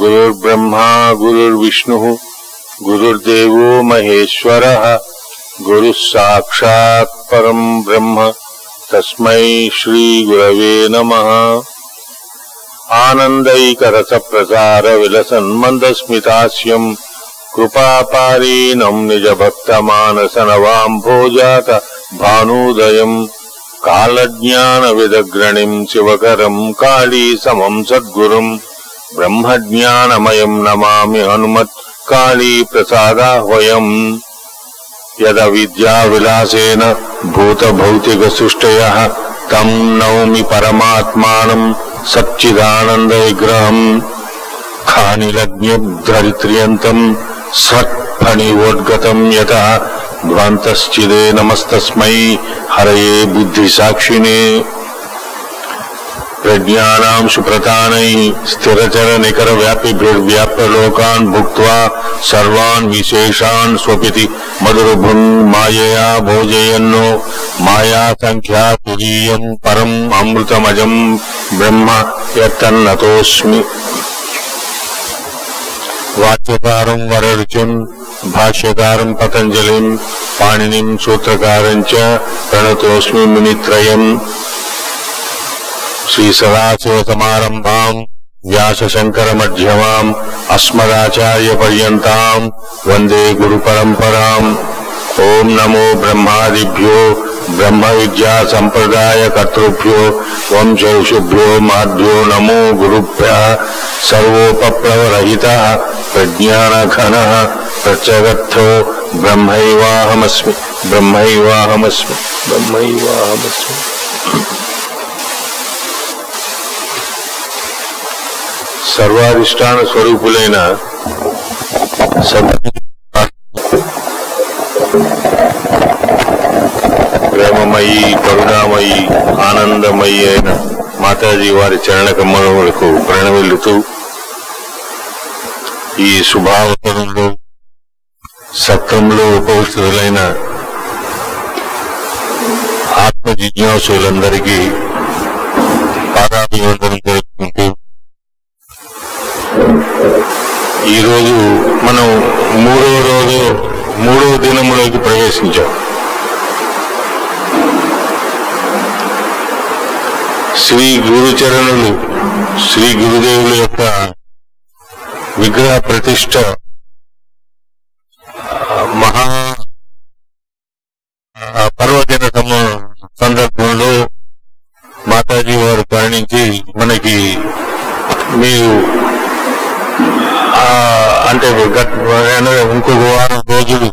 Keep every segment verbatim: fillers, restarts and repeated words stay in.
गुरुर्ब्रह्मा गुरुर्विष्णुः गुरुर्देवो महेश्वरः गुरुः साक्षात् परं ब्रह्म तस्मै श्री गुरवे नमः। आनन्दैकरसप्रसार विलसन्मन्दस्मितास्यं कृपापारीनं निजभक्तमानसनवाम्भोजात भानुदयम् कालज्ञानविदग्रणिं शिवकरं काली समं सद्गुरुं ब्रह्मज्ञानमयं नमामि हनुमत् काली प्रसादाह्वयम्। यदविद्याविलासेन भूतभौतिकसृष्टयः तं नौमि परमात्मानं सच्चिदानन्दविग्रहम् खानिलग्न्यधरित्र्यन्तं सत्फणिवोद्गतं यतः ध्वान्तश्चिदे नमस्तस्मै हरये बुद्धिसाक्षिणे। प्रज्ञानां सुप्रतानै स्थिरचरनिकरव्यापिभिर्व्याप्यलोकान् भुक्त्वा सर्वान् विशेषान् स्वपिति मधुरभुङ् मायया भोजयन्नो मायासङ्ख्या तुरीयं परम् अमृतमजं ब्रह्म यत्तन्नतोऽस्मि। वाच्यकारं वररुचिं भाष्यकारं पतञ्जलिं पाणिनिं सूत्रकारं च प्रणतोऽस्मि मुनित्रयम्। श्री सदाशिवसमारम्भां व्यासशङ्करमध्यमाम् अस्मदाचार्यपर्यन्ताम् वन्दे गुरुपरम्पराम्। ओम नमो ब्रह्मादिभ्यो ब्रह्मविद्या संप्रदाय कर्तृभ्यो वंशऋषिभ्यो माभ्यो नमो गुरुभ्यः। सर्वोपप्लवरहितः प्रज्ञानघनः प्रत्यगर्थो ब्रह्मैवाहमस्मि ब्रह्मैवाहमस्मि ब्रह्मैवाहमस्मि। सर्वाधिष्ठान स्वरूपुलैన ప్రేమమయీ కరుణామయీ ఆనందమయీ అయిన మాతాజీ వారి చరణ కమలములకు ప్రణమిల్లుతూ ఈ శుభావసరంలో సత్రంలో ఉపవిష్టులైన ఆత్మ జిజ్ఞాసులందరికీ పాదాభివందనం జరుపుకుంటూ ఈరోజు మనం మూడవ రోజు మూడవ దినములోకి ప్రవేశించాం. శ్రీ గురుచరణులు శ్రీ గురుదేవుల యొక్క విగ్రహ ప్రతిష్ట మహా పర్వదిన సందర్భంలో మాతాజీ వారు పయనించి మనకి మీరు అంటే ఇంకొక వారం రోజులు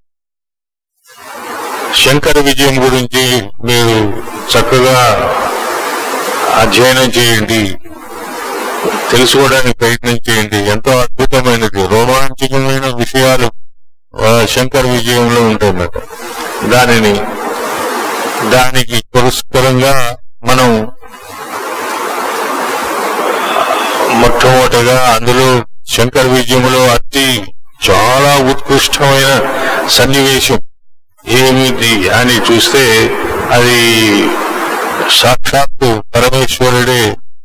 శంకర విజయం గురించి మీరు చక్కగా అధ్యయనం చేయండి, తెలుసుకోవడానికి ప్రయత్నం చేయండి. ఎంతో అద్భుతమైనది, రోమాంచకమైన విషయాలు శంకర విజయంలో ఉంటున్నట్టు. దానిని దానికి పురస్కరంగా మనం మొట్టమొదటగా అందులో శంకర విజయంలో అతి చాలా ఉత్కృష్టమైన సన్నివేశం ఏమిటి అని చూస్తే అది సాక్షాత్తు పరమేశ్వరుడే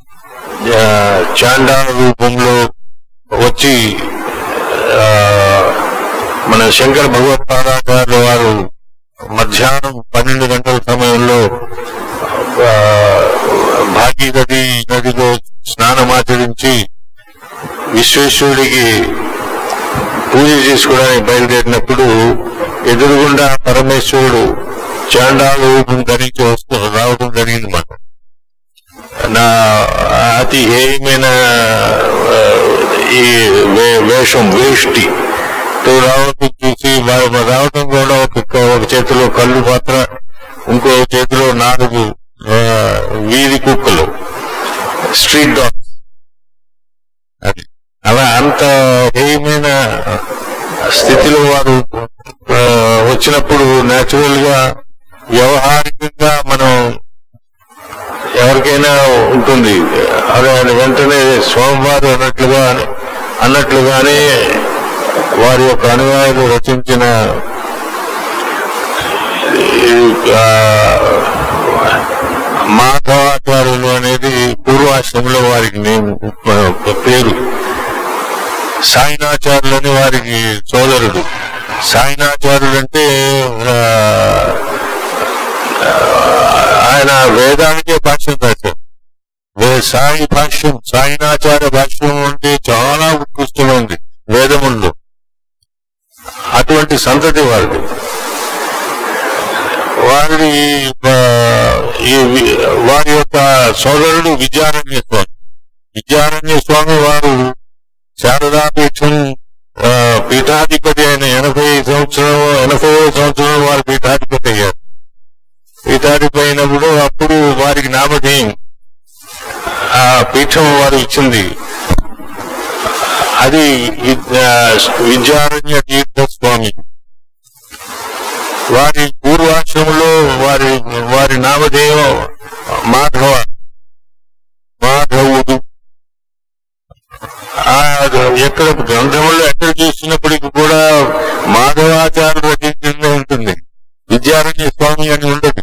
చాండాల రూపంలో వచ్చి మన శంకర భగవత్పాదాచార్యుల వారు మధ్యాహ్నం పన్నెండు గంటల సమయంలో భాగీరథి నదిలో స్నానమాచరించి విశ్వేశ్వరుడికి పూజ చేసుకోవడానికి బయలుదేరినప్పుడు ఎదురుగుండా పరమేశ్వరుడు చాండాల రూపం ధరించి వస్తూ రావడం జరిగింది. మాట నా అతి హేయమైన ఈ వేషం వేష్టి తో రావడం చూసి రావడం కూడా ఒక ఒక చేతిలో కళ్ళు పాత్ర, ఇంకో చేతిలో నాలుగు వీధి కుక్కలు, స్ట్రీట్ డాగ్స్. అది అలా అంత హేయమైన స్థితిలో వారు వచ్చినప్పుడు న్యాచురల్ గా వ్యవహారికంగా మనం ఎవరికైనా ఉంటుంది, అదే వెంటనే స్వామివారు అన్నట్లుగా అన్నట్లుగానే వారి యొక్క అనుయాయులు రచించిన మాధవాచార్యులు అనేది పూర్వాశ్రమంలో వారికి పేరు. సాయినాచార్యులని వారికి సోదరుడు. సాయినాచార్యుడు అంటే ఆయన వేదానికే భాష్యం రాశారు. సాయి భాష్యం, సాయినాచార్య భాష్యం అంటే చాలా ఉత్కృష్టమైంది వేదముల్లో. అటువంటి సంతతి వారిది. వారి వారి యొక్క సోదరుడు విద్యారణ్య స్వామి. విద్యారణ్య స్వామి వారు శారదాపీఠం పీఠాధిపతి అయిన ఎనభై సంవత్సరం ఎనభై సంవత్సరం వారు పీఠాధిపతి అయ్యారు. పీఠాధిపతి అయినప్పుడు అప్పుడు వారికి నామధేయం ఆ పీఠం వారు ఇచ్చింది. అది విద్యారణ్య తీర్థ స్వామి. వారి పూర్వాశ్రమంలో వారి వారి నామధేయం మాధవ మాధవుడు. ఎక్కడ గ్రంథంలో ఎక్కడ చూసినప్పటికీ కూడా మాధవాచార్య రచించిందే ఉంటుంది, విద్యారణ్య స్వామి అని ఉండదు.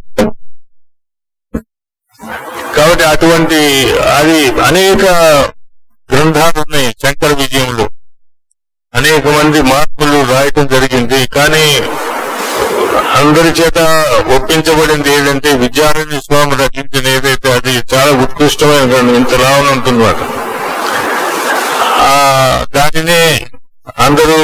కాబట్టి అటువంటి అది అనేక గ్రంథాలు ఉన్నాయి. శంకర విజయంలో అనేక మంది మహాత్ములు రాయటం జరిగింది. కానీ అందరి చేత ఒప్పించబడింది ఏంటంటే విద్యారణ్య స్వామి రచించిన ఏదైతే అది చాలా ఉత్కృష్టమైన గ్రంథం, ఇంత లాభం ఉంటుందన్నమాట. ఆ దానినే అందరూ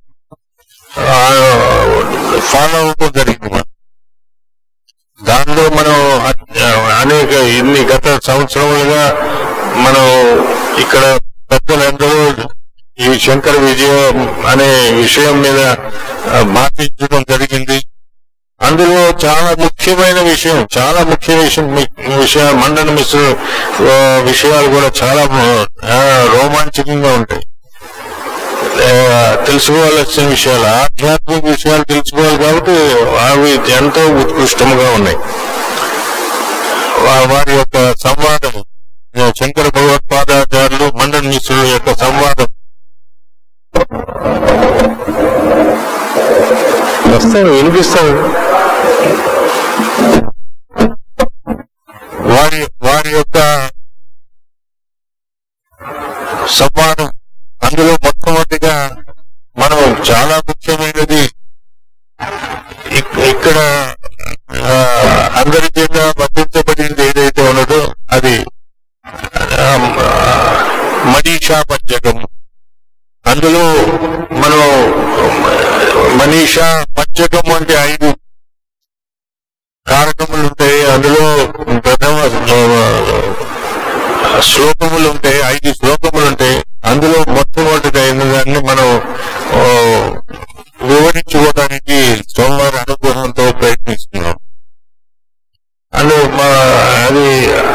ఫాలో అవ్వడం జరిగింది. దానిలో మనం అనేక ఇన్ని గత సంవత్సరములుగా మనం ఇక్కడ పెద్దలందరూ ఈ శంకర విజయం అనే విషయం మీద మాట్లాడడం జరిగింది. అందులో చాలా ముఖ్యమైన విషయం చాలా ముఖ్య విషయం విషయ మండన మిశ్ర విషయాలు కూడా చాలా రోమాంచకంగా ఉంటాయి. తెలుసుకోవాల్సిన విషయాలు, ఆధ్యాత్మిక విషయాలు తెలుసుకోవాలి కాబట్టి అవి ఎంతో ఉత్కృష్టంగా ఉన్నాయి. వారి యొక్క సంవాదం, శంకర భగవత్పాదాచార్యులు మండన మిశ్రుల యొక్క సంవాదం వస్తాను వినిపిస్తాను. వారి వారి యొక్క సంవాదం అందులో మొట్టమొదటిగా మనం చాలా ముఖ్యమైనది ఇక్కడ అందరి చేత వర్తించబడింది ఏదైతే ఉన్నదో అది మనీషా పంచకము. అందులో మనం మనీషా పంచకము అంటే ఐదు కారకములు ఉంటాయి. అందులో ప్రథమ శ్లోకములు ఉంటాయి, ఐదు శ్లోకములు ఉంటాయి. అందులో మొట్టమొదటిగా అయిన దాన్ని మనం వివరించుకోవడానికి సోమవారం అనుగ్రహంతో ప్రయత్నిస్తున్నాం. అందులో అది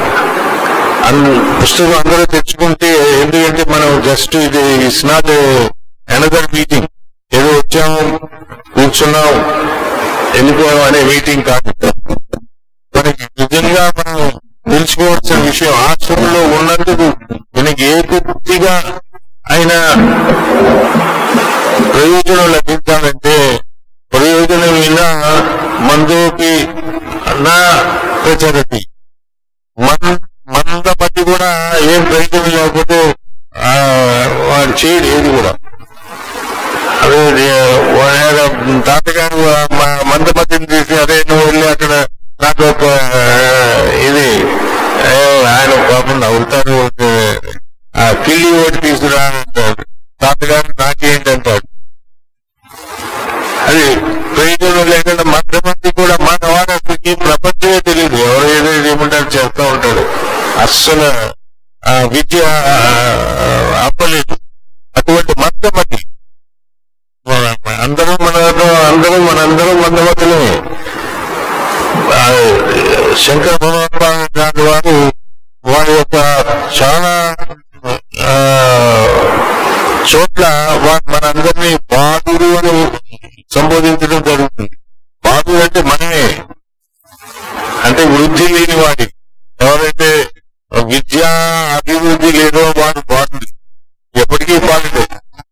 పుస్తకం అందరూ తెచ్చుకుంటే, ఎందుకంటే మనం జస్ట్ ఇది ఇట్స్ నాట్ అనదర్ మీటింగ్, ఏదో వచ్చాము కూర్చున్నాం వెళ్ళిపోయాం అనే మీటింగ్ కాదు. మనకి నిజంగా మనం తెలుసుకోవాల్సిన విషయం ఆశ్రమంలో ఉన్నందుకు మనకి ఏ కొద్దిగా అయినా ప్రయోజనం లభించాలంటే ప్రయోజనం వినా మందోపి నా ప్రచరతి, మన మంద మధ్య కూడా ఏం ప్రయోజనం లేకపోతే వాడు చేయడు ఏది కూడా. అదే తాతగారు మంద మధ్యని తీసి అదే నువ్వు వెళ్ళి అక్కడ నాకు ఒక ఇది ఆయన పాపం నవ్వుతారు, ఆ కిల్లి ఓటి తీసుకురా అంటాడు. తాతగారు నాకేంటంటాడు. అది ప్రయోజనం లేకుండా మంద మంది కూడా మన వారికి ప్రపంచమే తెలియదు, ఎవరు ఏదో ఏమంటారు చేస్తూ ఉంటాడు. అస్సలు విద్య అప్పలేదు. అటువంటి మందమతి అందరూ మన అందరూ మనందరం మందమతులే. శంకర భగవత్పాదాచార్యుల వారు వారి యొక్క చాలా చోట్ల వారు మనందరినీ బాధుడు అని సంబోధించడం జరుగుతుంది. బాధుడు అంటే మనమే, అంటే వృద్ధి లేని వాడి. ఎవరైతే విద్యా అభివృద్ధి లేదో వాడు బాధుడు, ఎప్పటికీ బాధుడే.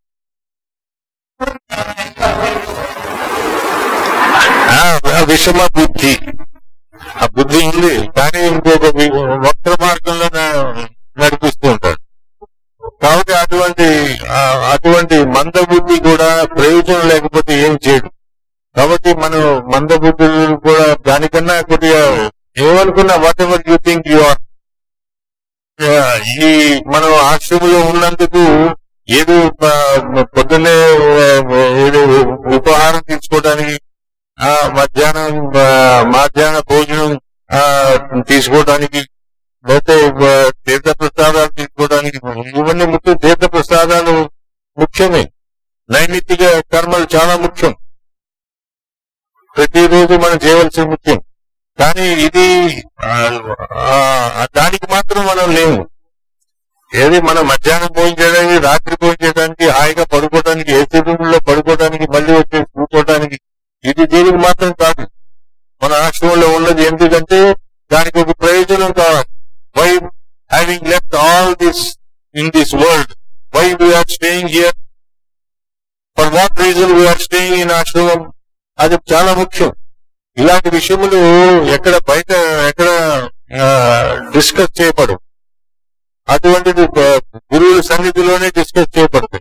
విషమ బుద్ధి, ఆ బుద్ధి ఉంది కానీ ఇంకొక వక్ర మార్గంలో నడిపిస్తూ ఉంటాడు. కాబట్టి ఆ అటువంటి ఆ, అటువంటి మందబుద్ధి కూడా ప్రయోజనం లేకపోతే ఏం చేయడు. కాబట్టి మనం మందబుద్ధులు కూడా దానికన్నా కొద్దిగా ఏమనుకున్నా whatever you think you are, ఈ మనం ఆశ్రమంలో ఉన్నందుకు ఏదో ఆ, పొద్దున్నే ఆ, ఏదో ఉపహారం తీసుకోవడానికి, ఆ మధ్యాహ్నం ఆ, మధ్యాహ్న భోజనం ఆ, తీసుకోవడానికి, లేకపోతే ఆ, తీర్థ ప్రసాదాలు తీసుకోవడానికి, ఇవన్నీ ముఖ్యం. తీర్థ ప్రసాదాలు ముఖ్యమే. నైమిత్తిక కర్మలు చాలా ముఖ్యం, ప్రతిరోజు మనం చేయవలసిన ముఖ్యం. కానీ ఇది ఆ, ఆ, దానికి మాత్రం మనం లేము. ఏది మనం మధ్యాహ్నం భోజనం చేయడానికి, రాత్రి భోజనం చేయడానికి, హాయిగా పడుకోవడానికి, ఏసీ రూమ్ లో పడుకోవడానికి, మళ్ళీ వచ్చి కూర్చోవడానికి, ఇది దీనికి మాత్రం కాదు. మన ఆశ్రమంలో ఉన్నది ఎందుకంటే దానికి ఒక ప్రయోజనం కావాలి. Why having left all this in this world, why we are staying here, for what reason we are staying in ashram, అది చాలా ముఖ్యం. ఇలాంటి విషయములు ఎక్కడ బయట ఎక్కడ డిస్కస్ చేయబడు. అటువంటిది గురువుల సన్నిధిలోనే డిస్కస్ చేయబడుతుంది.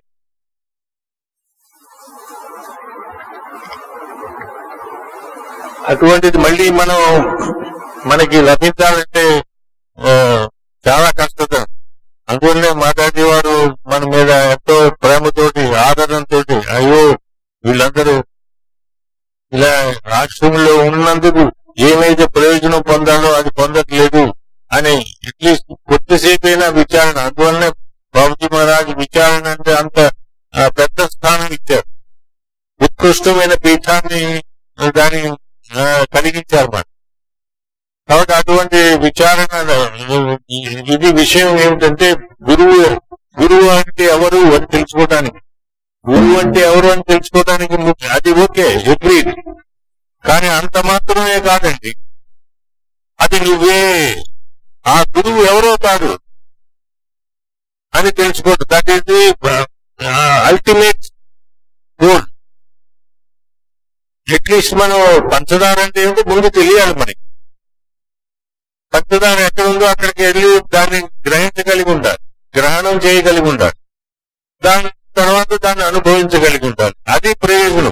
అటువంటిది మళ్ళీ మనం మనకి లభించాలంటే ఆ, చాలా కష్టత. అందువల్లే మాతాజీ వారు మన మీద ఎంతో ప్రేమతోటి, ఆదరణతో, అయ్యో వీళ్ళందరూ ఇలా ఆశ్రమంలో ఉన్నందుకు ఏమైతే ప్రయోజనం పొందాలో అది పొందట్లేదు అని అట్లీస్ట్ కొద్దిసేపైనా విచారణ. అందువల్లనే బాబుజీ మహారాజ్ విచారణ అంటే అంత ఆ, పెద్ద స్థానం ఇచ్చారు. ఉత్కృష్టమైన పీఠాన్ని దాన్ని ఆ, కలిగించారు మనం. కాబట్టి అటువంటి విచారణ ఇది విషయం ఏమిటంటే గురువు గురువు అంటే ఎవరు అని తెలుసుకోవడానికి, గురువు అంటే ఎవరు అని తెలుసుకోవడానికి ముఖ్యం. అది ఓకే, అగ్రీడ్. కానీ అంత మాత్రమే కాదండి, అది నువ్వే, ఆ గురువు ఎవరో కాదు అని తెలుసుకోవడం. That is the ultimate goal. At least మనం పంచదార అంటే ఏమిటో ముందు తెలియాలి మనకి. పంచదార ఎక్కడ ఉందో అక్కడికి వెళ్ళి దాన్ని గ్రహించగలిగి ఉండాలి, గ్రహణం చేయగలిగి ఉండాలి, దాని తర్వాత దాన్ని అనుభవించగలిగి ఉండాలి. అది ప్రయోజనం.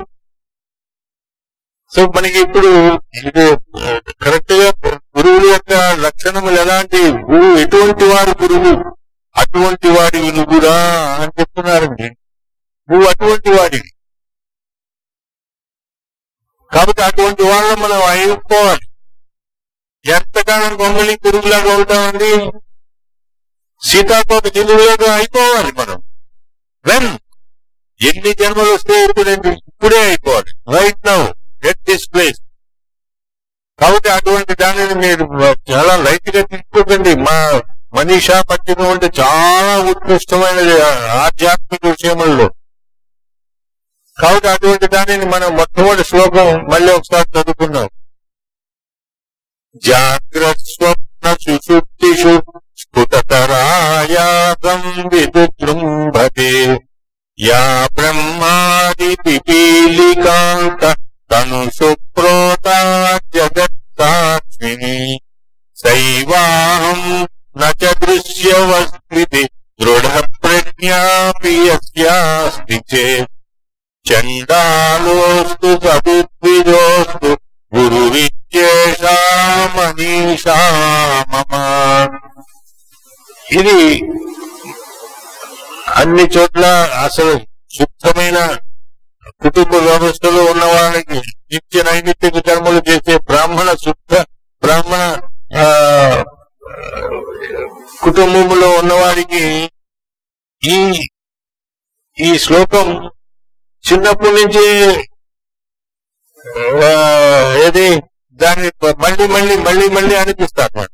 సో మనకి ఇప్పుడు ఇది కరెక్ట్ గా గురువుల యొక్క లక్షణములు ఎలాంటి, గురువు ఎటువంటి వాడు గురువు, అటువంటి వాడి నువ్వురా అని చెప్తున్నారండి. నువ్వు అటువంటి వాడివి. కాబట్టి అటువంటి వాళ్ళని మనం అయిపోవాలి. ఎంతకాలం గొంగళి గురువులాగా ఉంటామండి, సీతాకోట జిల్లులాగా అయిపోవాలి మనం. వెన్ ఎన్ని జన్మలు వస్తే ఇప్పుడండి, ఇప్పుడే అయిపోవాలి, right now at this place. కాబట్టి అటువంటి దానిని మీరు చాలా లైట్ గా తీసుకోకండి. మా మనీషా పట్టిన అంటే చాలా ఉత్కృష్టమైనది ఆధ్యాత్మిక విషయముల్లో. కాబట్టి అటువంటి దానిని మనం మొట్టమొదటి శ్లోకం మళ్ళీ ఒకసారి చదువుకున్నాం. జాగ్రత్త స్వప్న సుషుప్తిషు స్ఫుటతరాయాసం విదుజృంభతే యా బ్రహ్మాది పిపీలికాంత తను సుప్రోతా జగత్సాక్షిణి సైవాహం నచ దృశ్యవస్మితి దృఢ ప్రజ్ఞాపి యస్యాస్తి చేత్ చండాలోస్తు సదుద్విజోస్తు గురువిచ్చేషా మనీషా మమ. ఇది అన్ని చోట్ల అసలు శుద్ధమైన కుటుంబ వ్యవస్థలో ఉన్న వాళ్ళకి, నిత్య నైమిత్తిక కర్మలు చేసే బ్రాహ్మణ శుద్ధ బ్రాహ్మణ ఆ కుటుంబంలో ఉన్నవాడికి ఈ ఈ శ్లోకం చిన్నప్పటి నుంచి ఏది దాన్ని మళ్ళీ మళ్ళీ మళ్ళీ మళ్ళీ అనిపిస్తారు అన్నమాట.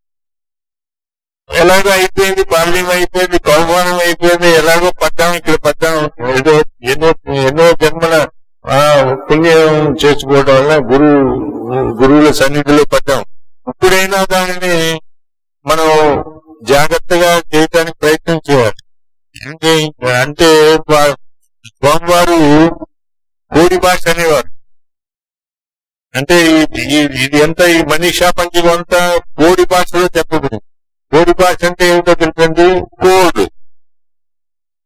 ఎలాగో అయిపోయింది, బాల్యం అయిపోయింది, కౌమానం అయిపోయింది, ఎలాగో పడ్డాం, ఇక్కడ పడ్డాం, ఏదో ఎన్నో ఎన్నో జన్మల ఆ పుణ్యం చేసుకోవడం వల్ల గురువు గురువుల సన్నిధిలో పడ్డాం. ఇప్పుడైనా దానిని మనం జాగ్రత్తగా చేయడానికి ప్రయత్నం చేయాలి. అంటే అంటే స్వామివారు కోడి భాష అనేవారు. అంటే ఇది ఎంత ఈ మనీషా పంచకం అంతా కోడి భాషలో చెప్పబడింది. కోడి భాష అంటే ఏమిటో తెలుసండి, కోడ్.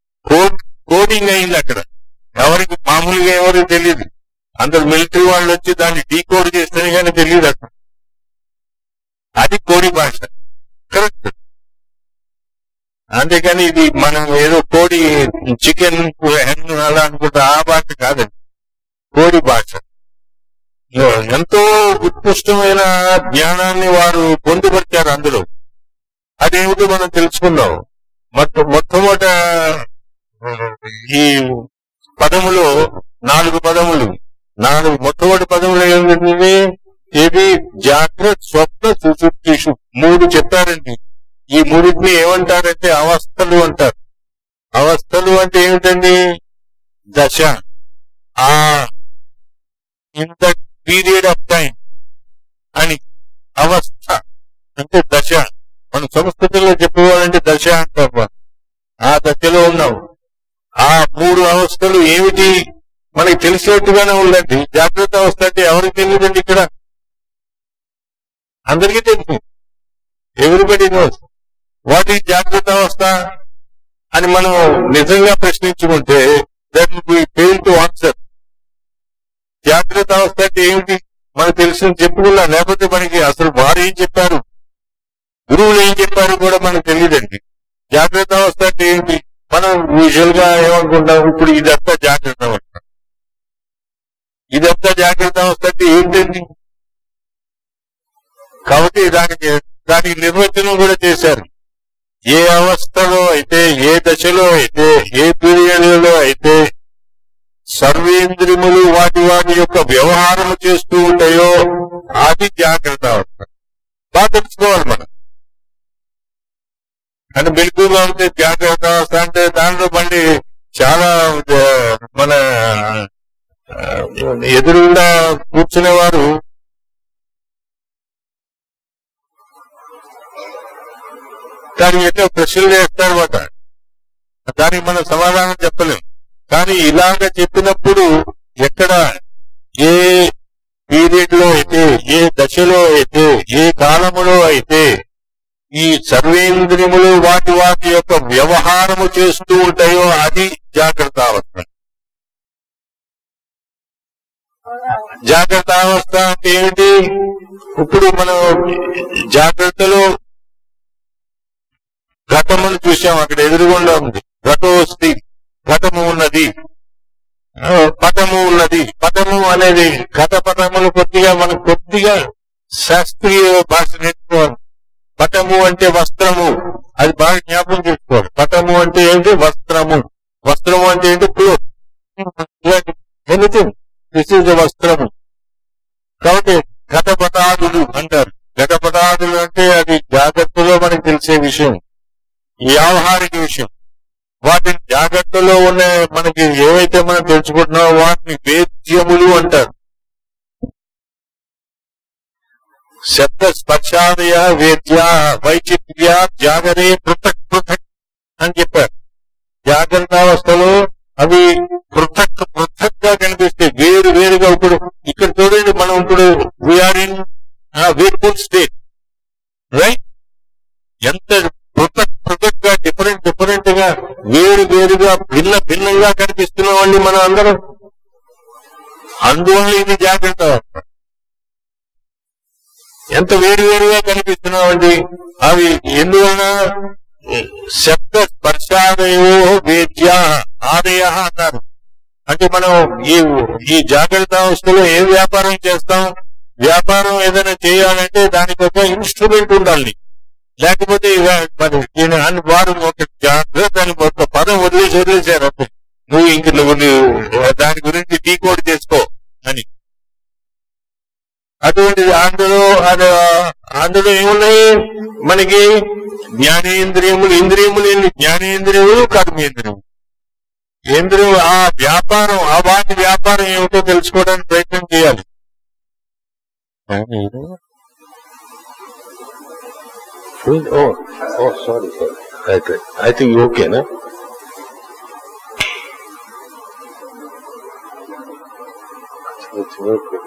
కోడింగ్ అయింది అక్కడ. ఎవరికి మామూలుగా ఎవరికి తెలియదు. అందరు మిలిటరీ వాళ్ళు వచ్చి దాన్ని డీకోడ్ చేస్తేనే కానీ తెలియదు అక్కడ. అది కోడి భాష. కరెక్ట్. అంతేకాని ఇది మనం ఏదో కోడి చికెన్ హెన్ అలా అనుకుంటా ఆ భాష కాదండి, కోడి భాష. ఎంతో ఉత్కృష్టమైన జ్ఞానాన్ని వారు పొందుపరిచారు అందులో. అదేమిటో మనం తెలుసుకున్నాం. మొట్ట మొట్టమొదట ఈ పదములో నాలుగు పదములు నాలుగు మొట్టమొదటి పదములు ఏమిటి? ఇది జాగ్రత్త, స్వప్న, సుషుప్తిషు మూడు చెప్పారండి. ఈ మూడింటిని ఏమంటారంటే అవస్థలు అంటారు. అవస్థలు అంటే ఏమిటండి? దశ. ఆ in the period of time అని అవస్థ అంటే దశ. మన సంస్కృతిలో చెప్పుకోవాలంటే దశ అంటారు. ఆ దశలో ఉన్నాం. ఆ మూడు అవస్థలు ఏమిటి మనకి తెలిసినట్టుగానే ఉందండి. జాగ్రత్త అవస్థ అంటే ఎవరికి తెలియదండి? ఇక్కడ అందరికీ తెలుసు. ఎవ్రీబడి నోస్ వాట్ ఈజ్ జాగ్రత్త అవస్థ అని మనం నిజంగా ప్రశ్నించుకుంటే that we fail to answer. జాగ్రత్త అవస్థ అంటే ఏమిటి మనకు తెలిసిన చెప్పుకున్నా, లేకపోతే మనకి అసలు వారు ఏం చెప్పారు, గురువులు ఏం చెప్పారు కూడా మనకు తెలియదండి. జాగ్రత్త అవస్థ అంటే ఏంటి? మనం యూజువల్ గా ఏమనుకుంటాం, ఇప్పుడు ఇదంతా జాగ్రత్త అవస్థ, ఇదంతా జాగ్రత్త అవస్థ అంటే ఏంటండి? కాబట్టి దానికి దానికి నిర్వచనం కూడా చేశారు. ఏ అవస్థలో అయితే, ఏ దశలో అయితే, ఏ పీరియడ్లో అయితే సర్వేంద్రియములు వాటి వాటి యొక్క వ్యవహారము చేస్తూ ఉంటాయో అది జాగ్రత్త అవస్థ. బాగా తెలుసుకోవాలి మనం. అంటే మెలకువగా ఉంటే జాగ్రత్త అవస్థ అంటే దాంట్లో మళ్ళీ చాలా మన ఎదురుగుండా కూర్చునేవారు దానికి ఎన్నో ప్రశ్నలు వేస్తారన్నమాట. దానికి మనం సమాధానం చెప్పలేం. కానీ ఇలాగ చెప్పినప్పుడు ఎక్కడ ఏ పీరియడ్ లో అయితే, ఏ దశలో అయితే, ఏ కాలములో అయితే ఈ సర్వేంద్రియములు వాటి వాటి యొక్క వ్యవహారము చేస్తూ ఉంటాయో అది జాగ్రత్త అవస్థ. జాగ్రత్త అవస్థ అంటే ఏమిటి? ఇప్పుడు మనం జాగ్రత్తలో ఘటమును చూసాం, అక్కడ ఎదురుగుండా ఉంది. ఘటోస్తి, ఘటము ఉన్నది, పటము ఉన్నది. పటము అనేది ఘట పటములు కొద్దిగా మనం కొద్దిగా శాస్త్రీయ భాష నేర్చుకోవాలి. పటము అంటే వస్త్రము, అది బాగా జ్ఞాపకం చేసుకోవాలి. పటము అంటే ఏంటి? వస్త్రము. వస్త్రము అంటే ఏంటి? క్లోత్, ఎనీథింగ్, దిస్ ఈజ్ వస్త్రము. కాబట్టి ఘటపటాదులు అంటారు. ఘటపటాదులు అంటే అది జాగ్రత్తలో మనకు తెలిసే విషయం, వ్యావహారిక విషయం. వాటిని జాగ్రత్తలో ఉన్న మనకి ఏవైతే మనం తెలుసుకుంటున్నామో వాటిని వేద్యములు అంటారు. శబ్ద స్పర్శాదయ వేద్య వైచిత్ర్య జాగరే పృథక్ పృథక్ అని చెప్పారు. జాగ్రత్తావస్థలో అవి పృథక్ పృథక్ గా కనిపిస్తాయి, వేరు వేరుగా. ఇప్పుడు ఇక్కడ చూడండి, మనం ఇప్పుడు we are in wakeful state, right? ఎంత పృథక్ పృథక్ గా, డిఫరెంట్ డిఫరెంట్ గా, వేరు వేరుగా, భిన్న భిన్నంగా కనిపిస్తున్నామండి మనం అందరం. అందువల్ల ఇది జాగ్రత్త అవస్థ. ఎంత వేరు వేరుగా కనిపిస్తున్నామండి. అవి ఎందువలన? శబ్ద స్పర్శాదయో వేద్య ఆదయ అన్నారు. అంటే మనం ఈ ఈ జాగ్రత్త అవస్థలో ఏం వ్యాపారం చేస్తాం? వ్యాపారం ఏదైనా చేయాలంటే దానికి ఒక ఇన్స్ట్రుమెంట్ ఉండాలి. లేకపోతే మరి వారు ఒక జాగ్రత్త అని ఒక పదం వదిలేసి వదిలేశారు. నువ్వు ఇంక నువ్వు దాని గురించి డీకోడ్ చేసుకో అని. అటువంటిది అందులో అందులో ఏమున్నాయి మనకి? జ్ఞానేంద్రియములు, ఇంద్రియములు ఏంటి? జ్ఞానేంద్రియములు, కర్మేంద్రియములు. ఇంద్రియం ఆ వ్యాపారం, ఆ వాటి వ్యాపారం ఏమిటో తెలుసుకోవడానికి ప్రయత్నం చేయాలి. Oh, oh, sorry, sorry. Okay. I think you okay, na? It's okay.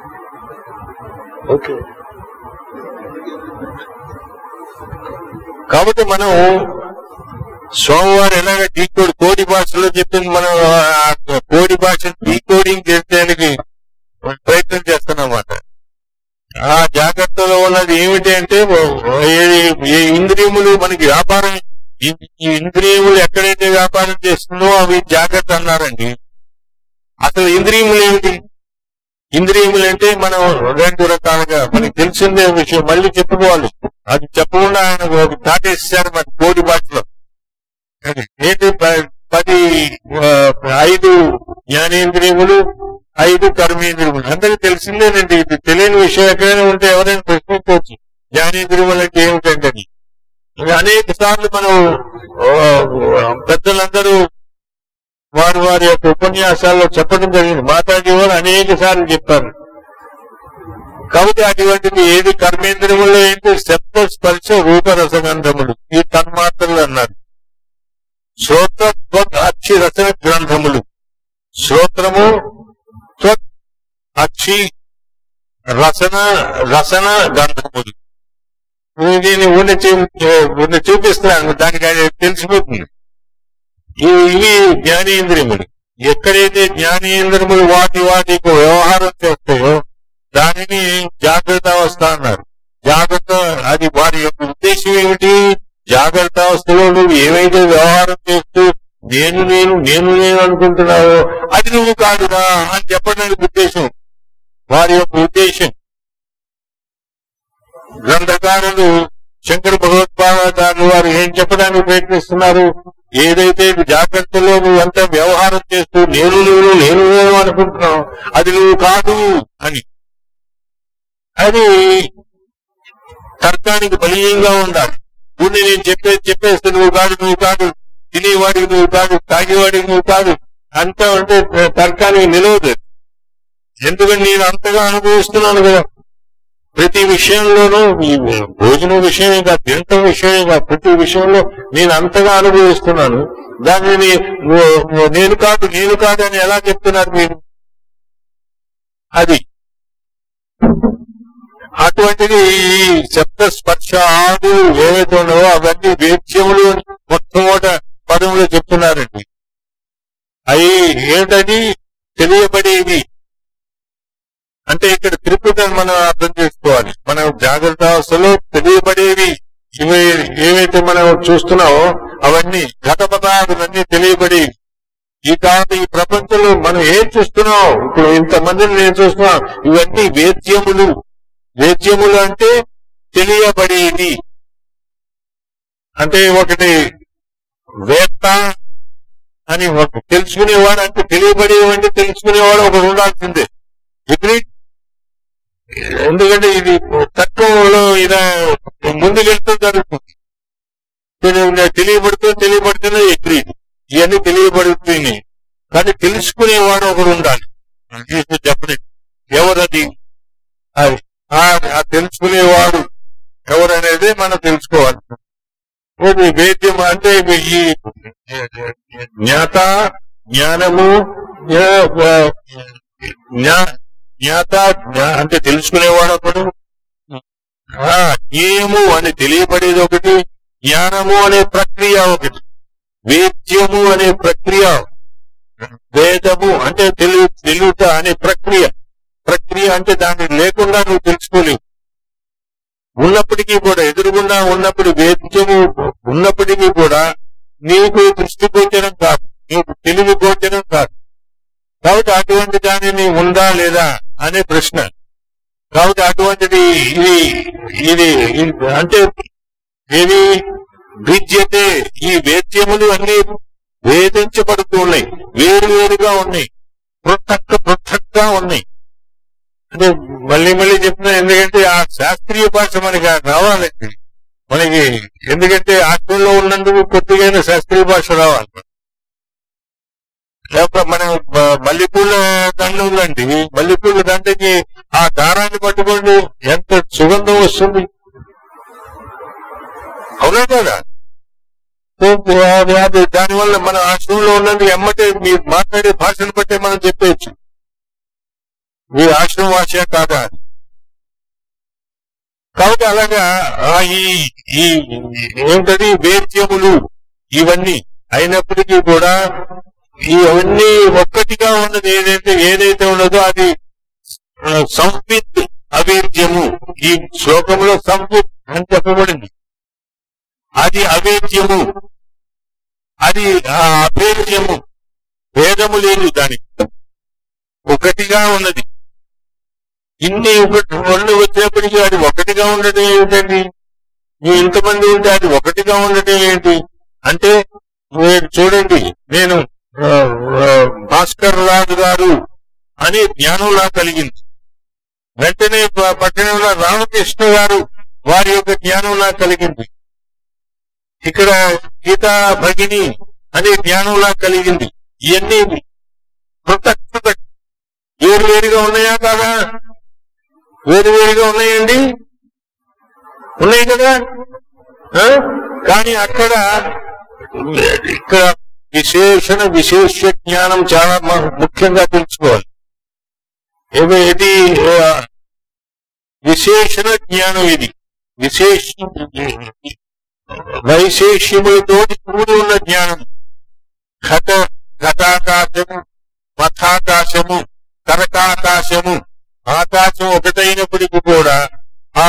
Okay. కాబట్టి మనం సోమవారం ఎలాగ డీకోడ్ కోడి భాషలో చెప్పింది మనం ఆ కోడి భాష డీకోడింగ్ చేసేదానికి ప్రయత్నం చేస్తున్నమాట. ఆ జాగ్రత్తలో ఉన్నది ఏమిటి అంటే ఈ ఇంద్రియములు మనకి వ్యాపారం, ఈ ఇంద్రియములు ఎక్కడైతే వ్యాపారం చేస్తుందో అవి జాగ్రత్త అన్నారండి. అసలు ఇంద్రియములు ఏమిటి? ఇంద్రియములు అంటే మనం రెండు రకాలుగా మనకి తెలిసిందే విషయం మళ్ళీ చెప్పుకోవాలి. అది చెప్పకుండా ఆయన ఒక దాటేసారు మన కోడి భాషలో. ఏంటి పది ఐదు జ్ఞానేంద్రియములు, ఐదు కర్మేంద్రియములు అందరికి తెలిసిందేనండి. ఇది తెలియని విషయం ఎక్కడైనా ఉంటే ఎవరైనా ప్రశ్నించవచ్చు జ్ఞానేంద్రియములు అంటే ఏమిటండి అని. అనేక సార్లు మనం పెద్దలందరూ వారి వారి యొక్క ఉపన్యాసాల్లో చెప్పడం జరిగింది. మాతాజీవారు అనేక సార్లు చెప్పారు. కాబట్టి అటువంటిది ఏది కర్మేంద్రియములు ఏంటి? శబ్ద స్పర్శ రూపరసగంధములు, ఈ తన్మాత్రలు అన్నారు. శ్రోత్ర త్వక్ అక్షి రసన గ్రంథములు, శ్రోత్రము త్వక్ అక్షి రసన రసన గంధములు. దీన్ని ఉన్న ఉన్న చూపిస్తున్నాను, దానికి అది తెలిసిపోతుంది. ఇవి జ్ఞానేంద్రియములు. ఎక్కడైతే జ్ఞానేంద్రియములు వాటి వాటికి వ్యవహారం చేస్తాయో దానిని జాగ్రత్త అవస్థ అన్నారు. జాగ్రత్త అది వారి యొక్క ఉద్దేశం ఏమిటి? జాగ్రత్త అవస్థలో నువ్వు ఏవైతే వ్యవహారం చేస్తూ నేను నేను నేను నేను అనుకుంటున్నావో అది నువ్వు కాదురా అని చెప్పడానికి ఉద్దేశం, వారి యొక్క ఉద్దేశం. గ్రంథకారులు శంకర భగవత్పాదాచార్యులు వారు ఏం చెప్పడానికి ప్రయత్నిస్తున్నారు? ఏదైతే జాగ్రత్తలో నువ్వు అంత వ్యవహారం చేస్తూ నేను నేను నేను నేను అనుకుంటున్నావు అది నువ్వు కాదు అని. అది తర్కానికి బలీయంగా ఉండాలి. పూర్ణి నేను చెప్పేది చెప్పేస్తే నువ్వు కాదు నువ్వు కాదు, తినేవాడికి నువ్వు కాదు, తాగేవాడికి నువ్వు కాదు అంతా అంటే తర్కానికి నిలవదు. ఎందుకంటే నేను అంతగా అనుభవిస్తున్నాను కదా. ప్రతి విషయంలోనూ భోజనం విషయమే కాదు, తినటం విషయమే కాదు, ప్రతి విషయంలో నేను అంతగా అనుభవిస్తున్నాను. దానిని నేను కాదు నేను కాదు అని ఎలా చెప్తున్నారు మీరు? అది అటువంటిది ఈ శబ్ద స్పర్శ ఆడు ఏవైతే ఉన్నావో అవన్నీ వేద్యములు మొట్టమొదట పదములు చెప్తున్నారండి. అవి ఏమిటది? తెలియబడేవి. అంటే ఇక్కడ త్రిపుట మనం అర్థం చేసుకోవాలి. మనం జాగ్రత్త అవస్థలో తెలియబడేవి ఇవి ఏవైతే మనం చూస్తున్నామో అవన్నీ ఘటపదాలన్నీ తెలియబడేవి. ఈ కాదు ఈ ప్రపంచంలో మనం ఏం చూస్తున్నాం, ఇప్పుడు ఇంతమందిని నేను చూస్తున్నాం, ఇవన్నీ వేద్యములు. వేద్యములు అంటే తెలియబడేది. అంటే ఒకటి వేత్త అని ఒక తెలుసుకునేవాడు, అంటే తెలియబడేవంటే తెలుసుకునేవాడు ఒకడు ఉండాల్సిందే. అగ్రీడ్? ఎందుకంటే ఇది తత్వంలో ఇలా ముందుకెళ్తూ జరుగుతుంది. తెలియబడుతూ తెలియబడుతున్నా అగ్రీడ్, ఇవన్నీ తెలియబడుతున్నాయి. కానీ తెలుసుకునేవాడు ఒకడు ఉండాలి. చెప్పండి ఎవరది? అది ఆ తెలుసుకునేవాడు ఎవరనేది మనం తెలుసుకోవాలి. వేద్యం అంటే ఈ జ్ఞాత జ్ఞానము, జ్ఞాత అంటే తెలుసుకునేవాడు ఒకడు, జ్ఞేయము అని తెలియబడేది ఒకటి, జ్ఞానము అనే ప్రక్రియ ఒకటి, వేద్యము అనే ప్రక్రియ, వేదము అంటే తెలు తెలుట అనే ప్రక్రియ. ప్రక్రియ అంటే దాన్ని లేకుండా నువ్వు తెలుసుకోలేవు. ఉన్నప్పటికీ కూడా ఎదురుగుండా ఉన్నప్పుడు వేద్యము ఉన్నప్పటికీ కూడా నీకు దృష్టి గోచరం కాదు, నీకు తెలివి గోచరం కాదు. కాబట్టి అటువంటి దానిని ఉందా లేదా అనే ప్రశ్న. కాబట్టి అటువంటిది ఇది ఇది అంటే ఏది విద్యతే. ఈ వేద్యములు అన్ని వేధించబడుతూ ఉన్నాయి, వేరు వేరుగా ఉన్నాయి, పృథక్ పృథక్గా ఉన్నాయి. అంటే మళ్ళీ మళ్ళీ చెప్తున్నా, ఎందుకంటే ఆ శాస్త్రీయ భాష మనకి రావాలండి మనకి. ఎందుకంటే ఆత్మలో ఉన్నందుకు కొద్దిగా శాస్త్రీయ భాష రావాలి. లేకపోతే మనం మల్లెపూల దండ ఉందండి, మల్లెపూల దండకి ఆ దారాన్ని పట్టుకోండి ఎంత సుగంధం వస్తుంది, అవునా కదా? దానివల్ల మన ఆశ్రమంలో ఉన్నందుకు ఎమ్మటే మీరు మాట్లాడే భాషను బట్టే మనం చెప్పేయచ్చు మీ ఆశ్రమ భాష కాదా. కాబట్టి అలాగా ఈ ఏమిటది వేద్యములు, ఇవన్నీ అయినప్పటికీ కూడా ఇవన్నీ ఒక్కటిగా ఉన్నది ఏదైతే ఏదైతే ఉన్నదో అది సంవిత్ అవేద్యము. ఈ శ్లోకంలో సంవిత్ అని చెప్పబడింది. అది అవేద్యము, అది అభేద్యము, భేదము లేదు, దానికి ఒకటిగా ఉన్నది. ఇన్ని ఒకటి రెండు వచ్చేప్పటికీ అది ఒకటిగా ఉండటం ఏమిటండి? ఇంతమంది ఉంటే అది ఒకటిగా ఉండటం ఏంటి అంటే, మీరు చూడండి, నేను భాస్కర్ రాజు గారు అనే జ్ఞానంలా కలిగింది. వెంటనే పట్టణంలో రామకృష్ణ గారు వారి యొక్క జ్ఞానంలా కలిగింది. ఇక్కడ గీతా భగిని అనే జ్ఞానంలా కలిగింది. ఇవన్నీ పృథక్ పృథక్ వేరు వేరుగా ఉన్నాయా కాదా? వేరు వేరుగా ఉన్నాయండి, ఉన్నాయి కదా. కానీ అక్కడ ఇక్కడ విశేషణ విశేష జ్ఞానం చాలా ముఖ్యంగా తెలుసుకోవాలి. ఇది విశేషణ జ్ఞానం, ఇది విశేష వైశేష్యములతో కూడి ఉన్న జ్ఞానం. ఘట ఘటాకాశము, మఠాకాశము, కరకాకాశము, ఆకాశం ఒకటైనప్పటికీ కూడా ఆ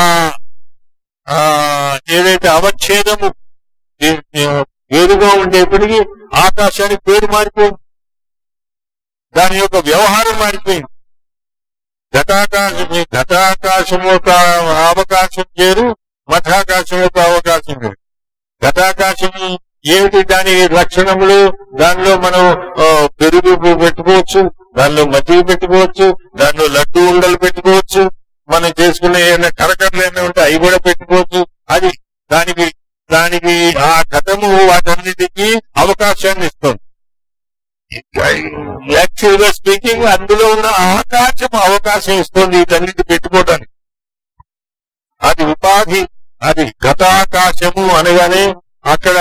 ఏదైతే అవచ్ఛేదము వేరుగా ఉండేప్పటికీ ఆకాశానికి పేరు మారిపోయింది, దాని యొక్క వ్యవహారం మారిపోయింది. ఘటాకాశం ఘటాకాశం యొక్క అవకాశం వేరు, మఠాకాశం యొక్క అవకాశం వేరు. ఘటాకాశం ఏమిటి? దాని లక్షణములు, దానిలో మనం పెరుగు పెట్టుకోవచ్చు, దానిలో మజ్జిగ పెట్టుకోవచ్చు, దానిలో లడ్డు ఉండలు పెట్టుకోవచ్చు, మనం చేసుకునే ఏమైనా కరకరలు ఏమైనా ఉంటే అవి కూడా పెట్టుకోవచ్చు. అది దానికి దానికి ఆ ఘటము వాటన్నిటికీ అవకాశాన్ని ఇస్తుంది. యాక్చువల్ గా స్పీకింగ్ అందులో ఉన్న ఆకాశం అవకాశం ఇస్తుంది వీటన్నిటి పెట్టుకోవడానికి. అది ఉపాధి, అది ఘటాకాశము అనగానే అక్కడ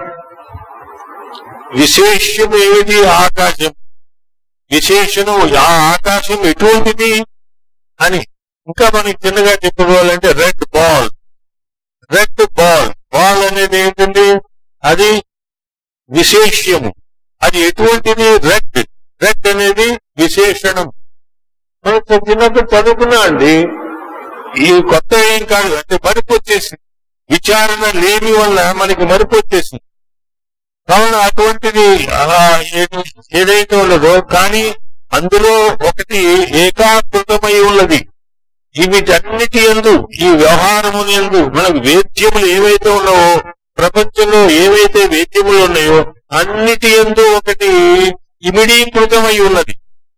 విశేషం ఏమిటి? ఆకాశం. విశేషణం ఆ ఆకాశం ఎటువంటిది అని ఇంకా మనకి చిన్నగా చెప్పుకోవాలంటే red ball. Red ball ball అనేది ఏంటండి? అది విశేష్యము. అది ఎటువంటిది? రెడ్. రెడ్ అనేది విశేషణం. మనం చిన్నప్పుడు చదువుకున్నా అండి, ఈ కొత్త ఏం కాదు, అంటే మరుపు వచ్చేసింది. విచారణ లేని వల్ల మనకి మరుపు వచ్చేసింది. కావున అటువంటిది ఏదైతే ఉన్నదో, కానీ అందులో ఒకటి ఏకాకృతమై ఉన్నది. వీటన్నిటి యందు, ఈ వ్యవహారముని యందు మనకు వేద్యములు ఏవైతే ఉన్నావో, ప్రపంచంలో ఏవైతే వేద్యములు ఉన్నాయో అన్నిటి యందు ఒకటి ఇమిడీకృతమై ఉన్నది.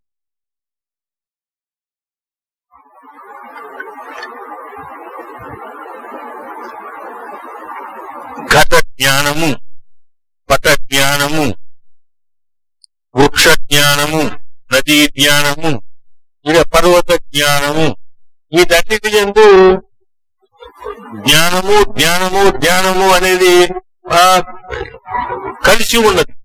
ఘట జ్ఞానము, పట జ్ఞానము, వృక్ష జ్ఞానము, నదీ జ్ఞానము, ఇక పర్వత జ్ఞానము, వీటన్నిటి యందు జ్ఞానము జ్ఞానము జ్ఞానము అనేది కలిసి ఉన్నది,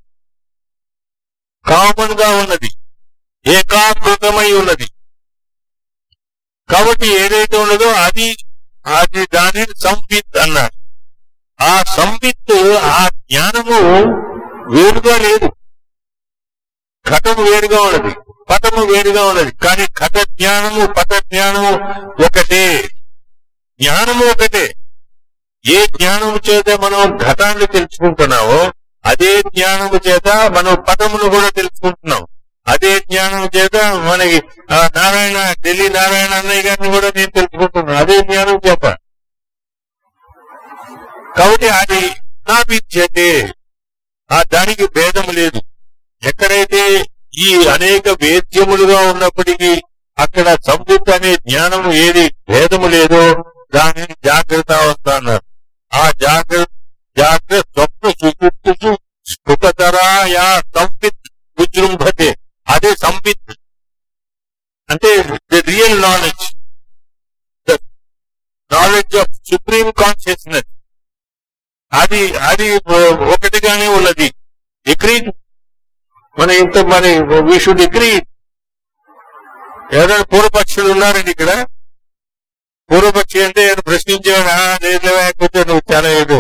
కామన్ గా ఉన్నది, ఏకాకృతమై ఉన్నది. కాబట్టి ఏదైతే ఉన్నదో అది అది దానిని సంవిత్ అన్నారు. ఆ సంవిత్, ఆ జ్ఞానము వేరుగా లేదు. ఘటము వేరుగా ఉన్నది, పటము వేరుగా ఉన్నది, కానీ ఘట జ్ఞానము పట జ్ఞానము ఒకటే. జ్ఞానము ఒకటే. ఏ జ్ఞానము చేత మనం ఘటాన్ని తెలుసుకుంటున్నామో అదే జ్ఞానము చేత మనం పటమును కూడా తెలుసుకుంటున్నాం. అదే జ్ఞానం చేత మనకి నారాయణ ఢిల్లీ నారాయణ అన్నయ్య గారిని కూడా నేను తెలుసుకుంటున్నాను, అదే జ్ఞానం చేత. కాబట్టి అది నా విద్యతే, ఆ దానికి భేదం లేదు. ఎక్కడైతే ఈ అనేక వేద్యములుగా ఉన్నప్పటికీ అక్కడ సంవిత్ అనే జ్ఞానం ఏది భేదము లేదో దానిని జాగ్రత్త అవస్థ అన్నారు. ఆ జాగ్రత్త జాగ్రత్త స్వప్న సుషుప్తిషు స్ఫుటతరాయా సంవిత్ విజృంభతే, అదే సంవిత్ అంటే the real knowledge, the knowledge of supreme consciousness. అది అది ఒకటిగానే ఉన్నది. ఎగ్రీ మన ఇంత మరి వీ షుడ్ ఎగ్రీ. ఎవరైనా పూర్వపక్షులు ఉన్నారండి ఇక్కడ? పూర్వపక్షి అంటే ప్రశ్నించేవాడు, లేకపోతే నువ్వు చాలా ఏదో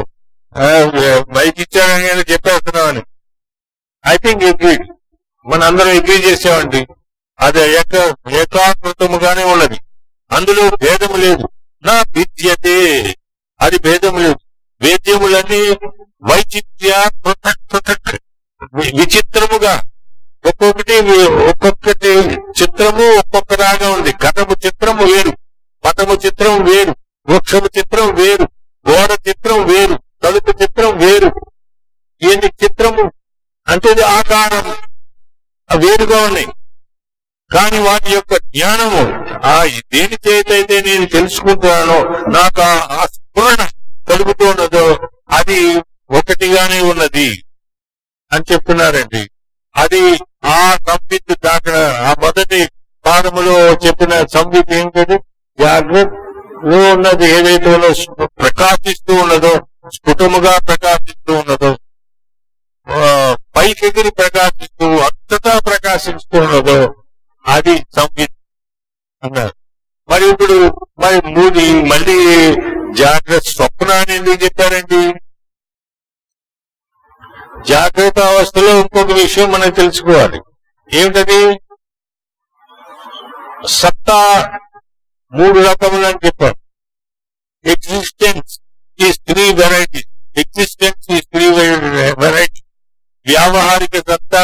మైక్ ఇచ్చాడని నేను చెప్పేస్తున్నామని. ఐ థింక్ అగ్రీ, మన అందరం అగ్రీ చేసామండి. అది ఏక ఏకాకృతముగానే ఉన్నది, అందులో భేదము లేదు. నా విద్యతే, అది భేదము లేదు. వేద్యములన్నీ వైచిత్య పృథక్ పృథక్ విచిత్రముగా, ఒక్కొక్కటి ఒక్కొక్కటి చిత్రము ఒక్కొక్కలాగా ఉంది. ఘటము చిత్రము వేరు, పటము చిత్రం వేరు, వృక్షము చిత్రం వేరు, గోడ చిత్రం వేరు, తలుపు చిత్రం వేరు. ఏంటి చిత్రము అంటే ఆకారం వేరుగా ఉన్నాయి. కానీ వాటి యొక్క జ్ఞానము ఆ దేని చేతైతే నేను తెలుసుకుంటున్నానో, నాకు ఆ స్ఫురణ కలుగుతూ ఉన్నదో అది ఒకటిగానే ఉన్నది అని చెప్తున్నారండి. అది ఆ సంవిత్ దాకా ఆ మొదటి పాదములో చెప్పిన సంవిత్ ఏంటది? జాగ్రత్తలో ఉన్నది ఏదైతే ఉన్నదో, ప్రకాశిస్తూ ఉన్నదో, స్ఫుటముగా ప్రకాశిస్తూ ఉన్నదో, పైకెగిరి ప్రకాశిస్తూ అంతటా ప్రకాశిస్తూ ఉన్నదో అది సంవిత్ అన్నారు. మరి ఇప్పుడు మరి మూడు మళ్ళీ జాగ్రత్త స్వప్నాన్ని ఎందుకు చెప్పారండి? జాగ్రత్త అవస్థలో ఇంకొక విషయం మనం తెలుసుకోవాలి. ఏమిటది? సత్తా మూడు రకములు అని చెప్పారు. Existence is three varieties. Existence is three variety. వ్యావహారిక సత్తా,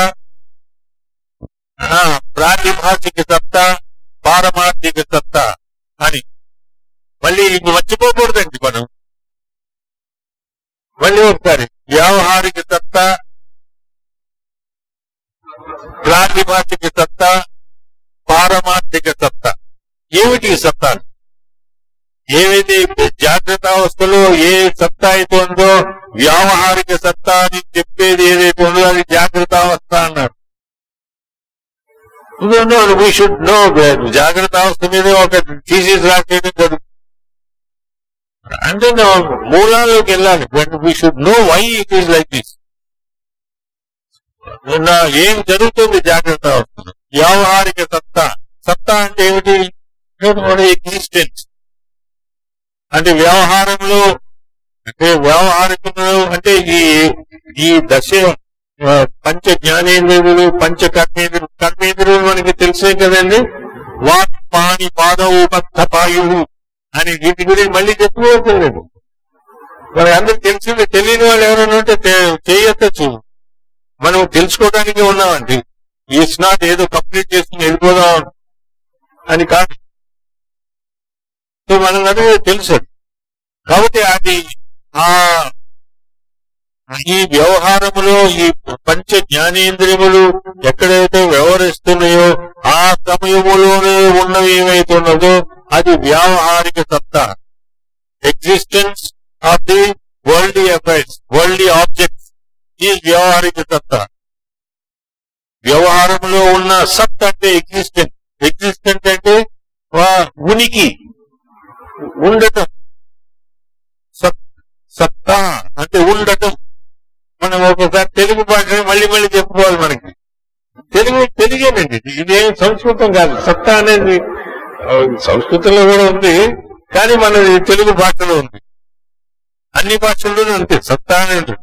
ప్రాతిభాషిక సత్తా, పారమార్థిక సత్తా అని. మళ్ళీ ఇంక మర్చిపోకూడదండి మనం. మళ్ళీ ఒకసారి వ్యావహారిక సత్తా, ప్రాతిభాషిక సత్తా, పారమార్థిక సత్తా. ఏమిటి సత్తా? ఏవైతే జాగ్రత్త అవస్థలో ఏ సత్తా అయితే ఉందో, వ్యావహారిక సత్తా అని చెప్పేది ఏదైతే ఉందో అది జాగ్రత్త అవస్థ అన్నారు. We should know. జాగ్రత్త అవస్థ మీద ఒక థీసిస్ రాసేది జరుగుతుంది అంటే మూలాల్లోకి వెళ్ళాలి. But we should know why it is like this. ఏం జరుగుతుంది జాగ్రత్త అవస్థ? వ్యావహారిక సత్తా. సత్తా అంటే ఏమిటి? ఎగ్జిస్టెన్స్ అంటే వ్యవహారంలో, అంటే వ్యవహారికంలో అంటే ఈ ఈ దశ పంచ జ్ఞానేంద్రియులు, పంచ కర్మేంద్రులు. కర్మేంద్రులు మనకి తెలిసే కదండి. వాక్ పాణి పాదవు బద్ధ పాయువు అని వీటి గురించి మళ్ళీ చెప్పుకోవట్లేదు. మరి అందరికి తెలిసింది. తెలియని వాళ్ళు ఎవరైనా ఉంటే చేయొచ్చు. మనం తెలుసుకోవడానికి ఉన్నామండి. ఇట్స్ నాట్ ఏదో కంప్లీట్ చేసుకుని వెళ్ళిపోదాం అని కాదు. సో మనం అది తెలుసు. కాబట్టి అది ఆ ఈ వ్యవహారములో ఈ పంచ జ్ఞానేంద్రియములు ఎక్కడైతే వ్యవహరిస్తున్నాయో ఆ సమయములోనే ఉన్నవి ఏమైతే ఉన్నదో అది వ్యావహారిక సత్తా. Existence of the worldly affairs, worldly objects ఈ వ్యవహారిక సత్తా. వ్యవహారంలో ఉన్న సత్ అంటే ఎగ్జిస్టెన్స్. ఎగ్జిస్టెన్స్ అంటే ఉనికి, ఉండటం. సత్తా అంటే ఉండటం. మనం ఒకసారి తెలుగు భాష మళ్ళీ మళ్ళీ చెప్పుకోవాలి. మనకి తెలుగు తెలుగేనండి, ఇదేం సంస్కృతం కాదు. సత్తా అనేది సంస్కృతంలో కూడా ఉంది, కానీ మన తెలుగు భాషలో ఉంది. అన్ని భాషల్లోనూ అంతే సత్తా అనేది.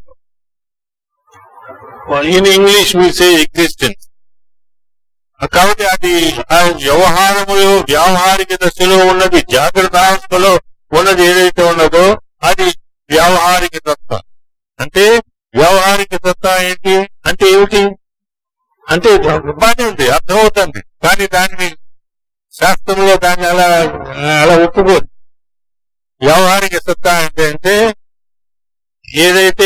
In English we say existence. కాబట్టి అది ఆ వ్యవహారములో వ్యావహారిక దశలో ఉన్నది, జాగ్రత్త అవస్థలో ఉన్నది ఏదైతే ఉన్నదో అది వ్యావహారిక సత్తా. అంటే వ్యవహారిక సత్తా ఏంటి అంటే ఏమిటి అంటే బాగానే ఉంది, అర్థమవుతుంది. కానీ దాన్ని శాస్త్రంలో దాన్ని అలా అలా ఒప్పుకోదు. వ్యవహారిక సత్తా అంటే అంటే ఏదైతే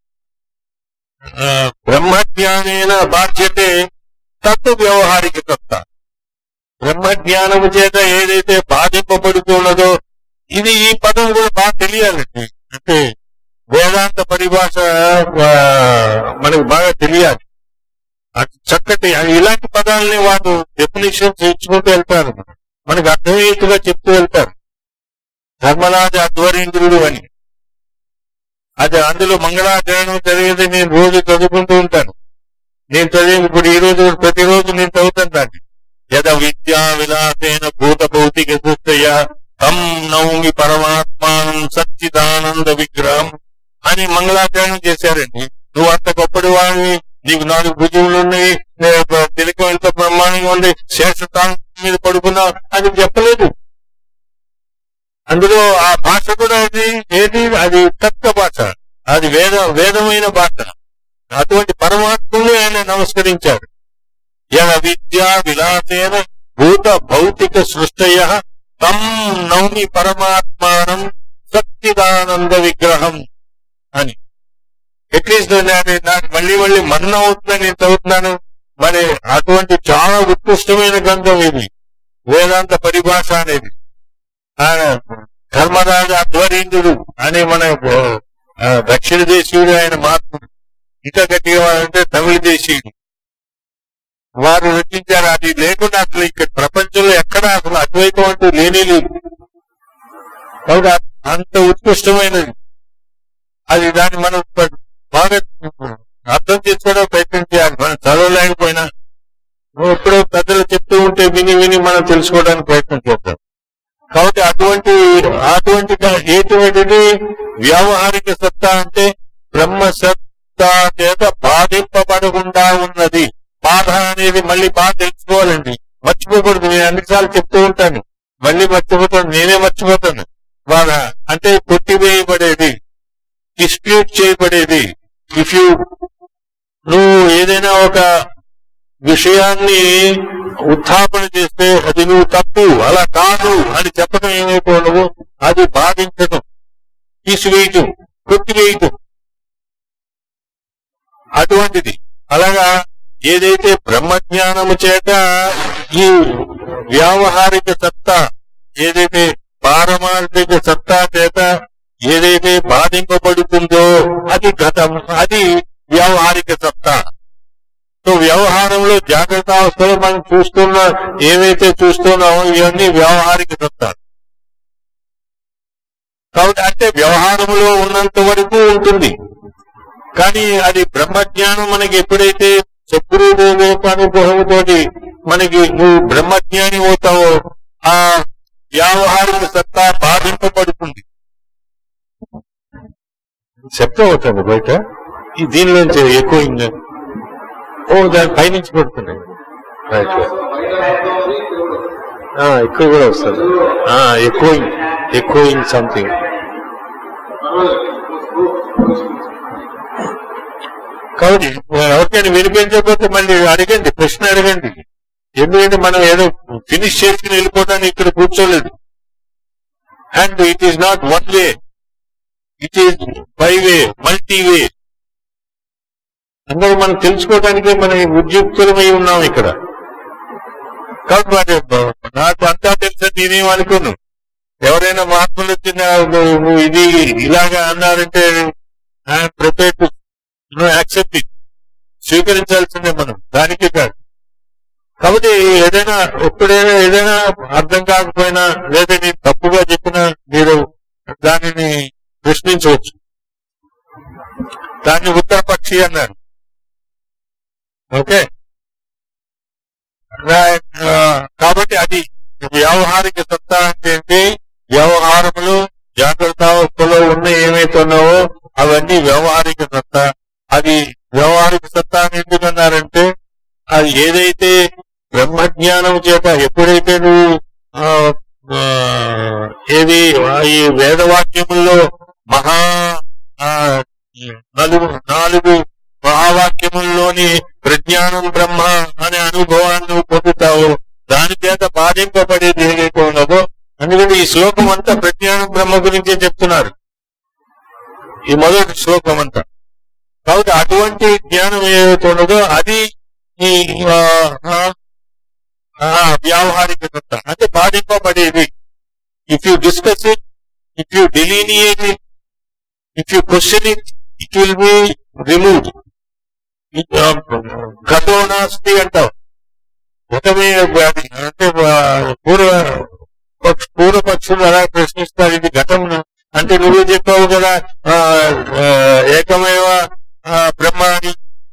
బ్రహ్మజ్ఞానేన బాధ్యతే తత్ వ్యవహారిక సత్తా. బ్రహ్మజ్ఞానము చేత ఏదైతే బాధింపబడుతున్నదో ఇది ఈ పదం కూడా బాగా తెలియాలండి. అంటే వేదాంత పరిభాష మనకు బాగా తెలియాలి. చక్కటి ఇలాంటి పదాలని వాళ్ళు డెఫినేషన్స్ ఇచ్చుకుంటూ వెళ్తారు, మనకు అర్థమయ్యేట్టుగా చెప్తూ వెళ్తారు. ధర్మరాజ అధ్వర్యంద్రుడు అని అది అందులో మంగళాచరణం చదివేది నేను రోజు చదువుకుంటూ ఉంటాను. నేను చదివి ఇప్పుడు ఈ రోజు ప్రతిరోజు నేను చదువుతాను దాన్ని. యద విద్యా విలాసేన భూత భౌతిక సృష్టయ తం నౌమి పరమాత్మానం సచ్చిదానంద విగ్రహం అని మంగళాచరణం చేశారండి. నువ్వు అంత గొప్పటి వాడిని, నీకు నాలుగు భుజములు ఉన్నాయి, తిలకం ఎంత బ్రహ్మాండంగా ఉంది, శేషతాం మీద పడుకున్నావు అని చెప్పలేదు. అందులో ఆ భాష కూడా అది ఏది, అది తత్వ భాష, అది వేద వేదమైన భాష. అటువంటి పరమాత్మని ఆయన నమస్కరించాడు. యః విద్యా విలాసేన భూత భౌతిక సృష్టయ తం నౌమి పరమాత్మానం సచ్చిదానంద విగ్రహం అని. అట్లీస్ట్ నాకు మళ్ళీ మళ్ళీ మన్న అవుతుందని నేను చదువుతున్నాను. మరి అటువంటి చాలా ఉత్కృష్టమైన గ్రంథం ఇది, వేదాంత పరిభాష అనేది. ధర్మరాజు అధ్వర్యుడు అనే మన దక్షిణ దేశీయుడు ఆయన మహాత్ముడు, ఇంకా గట్టిగా అంటే తమిళ దేశీయుడు, వారు రచించారు. అది లేకుండా అసలు ఇక్కడ ప్రపంచంలో ఎక్కడ అసలు అద్వైతం అంటూ లేనే లేదు. కాబట్టి అంత ఉత్కృష్టమైనది అది. దాన్ని మనం బాగా అర్థం చేసుకోవడం ప్రయత్నం చేయాలి. మనం చదవలేకపోయినా ఎప్పుడో పెద్దలు చెప్తూ ఉంటే విని విని మనం తెలుసుకోవడానికి ప్రయత్నం చేద్దాం. కాబట్టి అటువంటి అటువంటి ఎటువంటిది వ్యావహారిక సత్తా అంటే బ్రహ్మ సత్తా చేత బాధింపబడకుండా ఉన్నది. బాధ అనేది మళ్ళీ బాగా తెలుసుకోవాలండి, మర్చిపోకూడదు. నేను అన్నిసార్లు చెప్తూ ఉంటాను, మళ్ళీ మర్చిపోతాను, నేనే మర్చిపోతాను. బాధ అంటే కొట్టివేయబడేది, డిస్ప్యూట్ చేయబడేది. ఇఫ్ యూ నువ్వు ఏదైనా ఒక విషయాన్ని ఉత్థాపన చేస్తే అది నువ్వు తప్పు, అలా కాదు అని చెప్పడం ఏమైపోవడము, అది బాధించడం, తీసివేయటం, కొట్టివేయటం అటువంటిది. అలాగా ఏదైతే బ్రహ్మజ్ఞానము చేత ఈ వ్యావహారిక సత్తా, ఏదైతే పారమార్థిక సత్తా చేత ఏదైతే బాధింపబడుతుందో అది గతం, అది వ్యావహారిక సత్తా. సో వ్యవహారంలో జాగ్రత్త అవస్థలో మనం చూస్తున్న ఏవైతే చూస్తున్నామో ఇవన్నీ వ్యవహారిక సత్తా. కాబట్టి అంటే వ్యవహారంలో ఉన్నంత వరకు ఉంటుంది. కానీ అది బ్రహ్మజ్ఞానం మనకి ఎప్పుడైతే సద్గురుదేవోపానుగ్రహంతో మనకి నువ్వు బ్రహ్మజ్ఞాని అవుతావో ఆ వ్యావహారిక సత్తా బాధింపబడుతుంది. శబ్దం అవుతుంది బయట, ఈ దీనిలోంచి ఎక్కువ ఓ దాని పైనుంచి పడుతున్నాయి, ఎక్కువ కూడా వస్తుంది. ఎక్కువ ఎక్కువ సంథింగ్. కాబట్టి ఎవరికైనా వినిపించకపోతే మళ్ళీ అడగండి, ప్రశ్న అడగండి. ఎందుకంటే మనం ఏదో ఫినిష్ చేసుకుని వెళ్ళిపోవడానికి ఇక్కడ కూర్చోలేదు. And it is not one way, it is by way, multi way. అందరూ మనం తెలుసుకోవడానికే మనం ఉద్యుక్తులమై ఉన్నాం ఇక్కడ. కాబట్టి నాకు అంతా తెలుసా నేనేం అనుకోను. ఎవరైనా మహాత్ములు వచ్చిన ఇది ఇలాగా అన్నారంటే ప్రిపేర్ టు యాక్సెప్ట్ ఇట్, స్వీకరించాల్సిందే మనం, దానికి కాదు. కాబట్టి ఏదైనా ఎప్పుడైనా ఏదైనా అర్థం కాకపోయినా లేదా నేను తప్పుగా చెప్పినా మీరు దానిని ప్రశ్నించవచ్చు. దాన్ని ఉత్తరపక్షి అన్నారు. ఓకే, కాబట్టి అది వ్యవహారిక సత్తా అంటే వ్యవహారములు జాగ్రత్త అవస్థలో ఉన్న ఏమైతే ఉన్నావో అవన్నీ వ్యవహారిక సత్తా. అది వ్యవహారిక సత్తా అని ఎందుకన్నారంటే అది ఏదైతే బ్రహ్మజ్ఞానం చేత ఎప్పుడైతే నువ్వు ఏది ఈ వేదవాక్యముల్లో మహా నలుగు నాలుగు మహావాక్యముల్లోని ప్రజ్ఞానం బ్రహ్మ అనే అనుభవాన్ని నువ్వు పొందుతావు, దాని చేత బాధింపబడేది ఏదైతే ఉన్నదో. అందుకని ఈ శ్లోకం అంతా ప్రజ్ఞానం బ్రహ్మ గురించే చెప్తున్నారు, ఈ మొదటి శ్లోకం అంతా. కాబట్టి అటువంటి జ్ఞానం ఏదైతే ఉన్నదో అది ఈ వ్యావహారిక సత్తా అంటే బాధింపబడేది. If you discuss it, if you delineate it, if you question it, it will be removed. ఘటో నాస్తి అంటావు, ఘటమే అంటే పూర్వ పూర్వపక్షులు అలా ప్రశ్నిస్తారు, ఇది ఘటం అంటే నువ్వే చెప్పావు కదా ఏకమేవ బ్రహ్మ అని,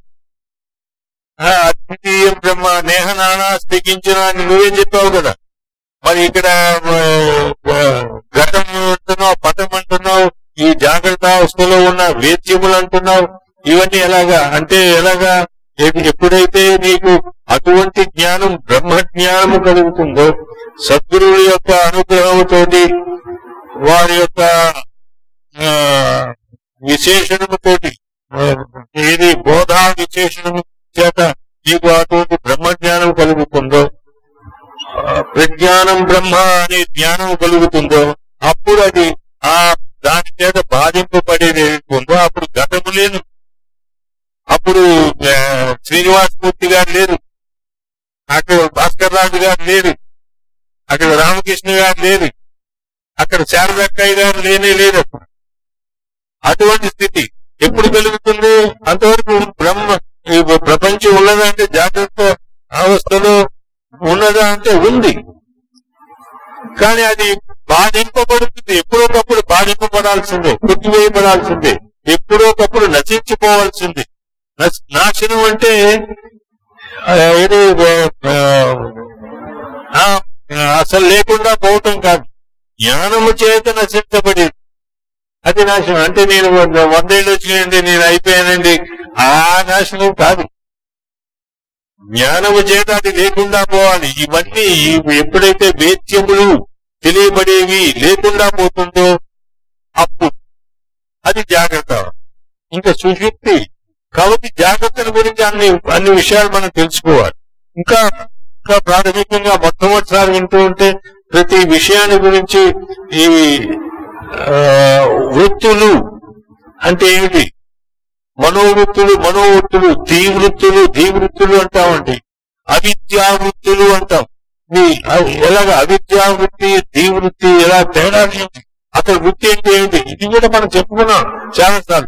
అద్వితీయం బ్రహ్మ నేహ నానా స్థిగించిన అని నువ్వే చెప్పావు కదా. మరి ఇక్కడ ఘటం అంటున్నావు, పటం అంటున్నావు, ఈ జాగ్రత్త అవస్థలో ఉన్న వేద్యములు అంటున్నావు, ఇవన్నీ ఎలాగా అంటే ఎలాగా ఎ- ఎప్పుడైతే నీకు అటువంటి జ్ఞానం బ్రహ్మ జ్ఞానము కలుగుతుందో, సద్గురువుల యొక్క అనుగ్రహముతోటి వారి యొక్క ఆ, విశేషణముతోటి ఆ, ఏది బోధా విశేషణము చేత నీకు అటువంటి బ్రహ్మ జ్ఞానం కలుగుతుందో, ఆ, ప్రజ్ఞానం బ్రహ్మ అనే జ్ఞానం కలుగుతుందో, అప్పుడు అది ఆ దాని చేత బాధింపబడేది ఏదైతుందో అప్పుడు గతము లేదు, అప్పుడు ఆ, శ్రీనివాసమూర్తి గారు లేరు, అక్కడ భాస్కర్ రాజు గారు లేరు, అక్కడ రామకృష్ణ గారు లేరు, అక్కడ శారదక్కయ్య గారు లేనే లేదు. అప్పుడు అటువంటి స్థితి ఎప్పుడు కలుగుతుంది? అంతవరకు బ్రహ్మ ఈ ప్రపంచం ఉన్నదా అంటే జాగ్రత్త అవస్థలో ఉన్నదా అంటే ఉంది, కానీ అది బాధింపబడుతుంది. ఎప్పుడోకప్పుడు బాధింపబడాల్సిందే, కొట్టివేయబడాల్సిందే, ఎప్పుడోకప్పుడు నశించిపోవాల్సిందే. నశ- నాశనం అంటే ఆ, ఏదో ఆ, ఆ, అసలు లేకుండా పోవటం కాదు, జ్ఞానము చేత నశించబడేది అది నాశనం. అంటే నేను వంద- వందేళ్ళు వచ్చినాయండి, నేను అయిపోయానండి, ఆ నాశనం కాదు, జ్ఞానము చేత అది లేకుండా పోవాలి. ఇవన్నీ ఇవి ఎప్పుడైతే వేద్యములు తెలియబడేవి లేకుండా పోతుందో అప్పుడు అది జాగ్రత్త, ఇంకా సుషుప్తి. కాబట్టి జాగ్రత్తల గురించి అన్ని అన్ని విషయాలు మనం తెలుసుకోవాలి. ఇంకా ఇంకా ప్రాథమికంగా మొట్టమొదటిసారి వింటూ ఉంటే ప్రతి విషయాన్ని గురించి ఈ ఆ, వృత్తులు అంటే ఏమిటి, మనోవృత్తులు మనోవృత్తులు ధీవృత్తులు ధీవృత్తులు అంటామండి, అవిద్యావృత్తులు అంటాం. ఈ అవి ఎలాగ అవిద్యావృత్తి ధీవృత్తి ఎలా తేడా ఏంటి, అసలు వృత్తి అంటే ఏమిటి, ఇది కూడా మనం చెప్పుకున్నాం చాలాసార్లు.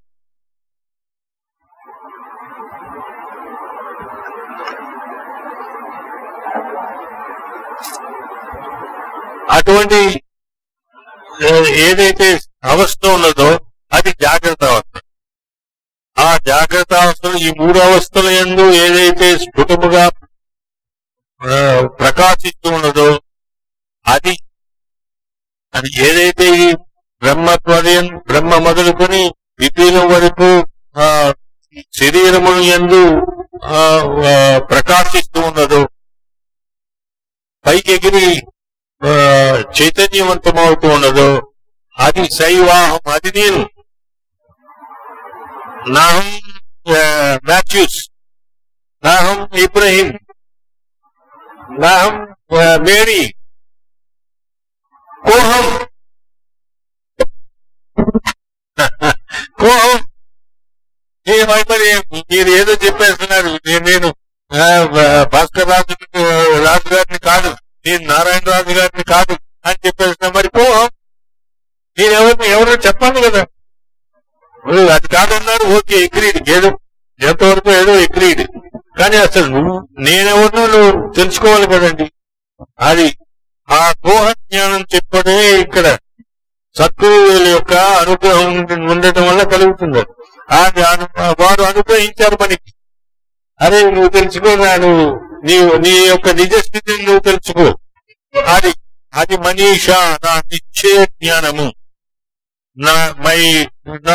అటువంటి ఏ, ఏదైతే అవస్థ ఉన్నదో అది జాగ్రత్త అవస్థ. ఆ జాగ్రత్త అవస్థలు ఈ మూడు అవస్థల యందు ఏదైతే స్ఫుటముగా ఆ, ప్రకాశిస్తూ ఉన్నదో అది అది ఏదైతే ఈ బ్రహ్మత్వయం బ్రహ్మ మొదలుకొని విపీలం వరకు ఆ శరీరముల యందు ఆ, ఆ, ప్రకాశిస్తూ ఉన్నదో, పైకి ఎగిరి ఆ, చైతన్యవంతమవుతూ ఉన్నదో అది శైవాహం, అది నేను. నాహం ఆ, మాథ్యూస్, నాహం ఇబ్రహీం, నాహం ఆ, మేరీ, కోహం కోహం. ఏమై మరి మీరు ఏదో చెప్పేస్తున్నారు, నేను నేను ఆ, భాస్కర్ రాజు రాజు గారిని కాదు, నేను నారాయణ రాజు గారిని కాదు అని చెప్పేస్తున్నా. మరి కోహం నేను ఎవరిని ఎవరో చెప్పాలి కదా. ఓ, అది కాదన్నారు, ఓకే ఎగ్రీడ్, ఏదో ఎంతవరకు ఏదో ఎగ్రీడ్, కానీ అసలు నువ్వు నేనెవరినో నువ్వు తెలుసుకోవాలి కదండి. అది ఆ కోహ జ్ఞానం చెప్పడే ఇక్కడ సద్గురువుల యొక్క అనుగ్రహం ఉండటం వల్ల కలుగుతుంది. అది అను- వారు అనుగ్రహించారు మనకి, అరే నువ్వు తెలుసుకోరా, నువ్వు నీవు నీ యొక్క నిజ స్థితిని నువ్వు తెలుసుకో. అది అది మనీషా, నా నిశ్చయ జ్ఞానము, నా మై నా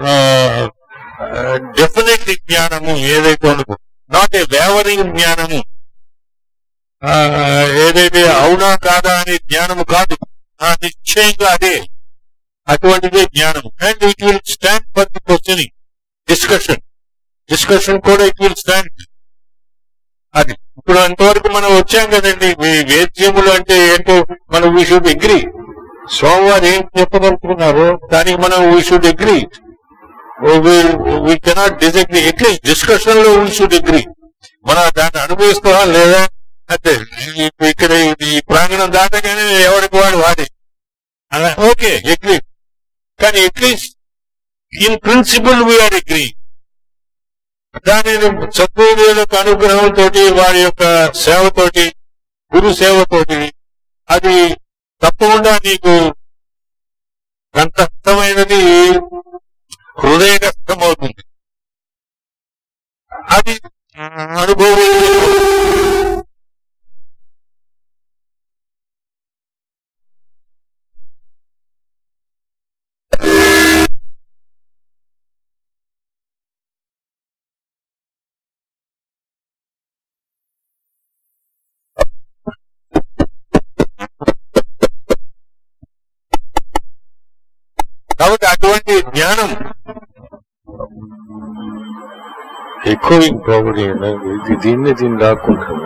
డెఫినెట్ జ్ఞానము ఏదైతే ఉండదు, నాట్ ఏ వేవరింగ్ జ్ఞానము, ఆ, ఏదైతే అవునా కాదా అనే జ్ఞానము కాదు, ఆ నిశ్చయంగా అదే, అటువంటిదే జ్ఞానము. And it will stand for the questioning, discussion discussion కూడా ఇట్ విల్ స్టాండ్. అది ఇప్పుడు అంతవరకు మనం వచ్చాం కదండి. వే- వేద్యములు అంటే ఏంటో మనం వీ షుడ్ అగ్రీ. స్వామివారు ఏం చెప్పదలుచుకున్నారో దానికి మనం we should agree, we cannot disagree. At least discussion లో వీ షుడ్ అగ్రీ. మనం దాన్ని అనుభవిస్తామా లేదా అంటే ఇక్కడ ఈ ప్రాంగణం దాటగానే ఎవరికి వాడు వాడే అలా ఓకే అగ్రీ, కానీ at least in principle we are agree. దానిని సద్గురువుల యొక్క అనుగ్రహంతో వారి యొక్క సేవతోటి గురు సేవతోటి అది తప్పకుండా నీకు కంఠస్థమైనది హృదయగస్థమవుతుంది. అది అనుభవం. కాబట్టి అటువంటి జ్ఞానం ఎకోయింగ్ ప్రాపర్టీ ఇది దీన్ని దీన్ని లాక్కుంటాం.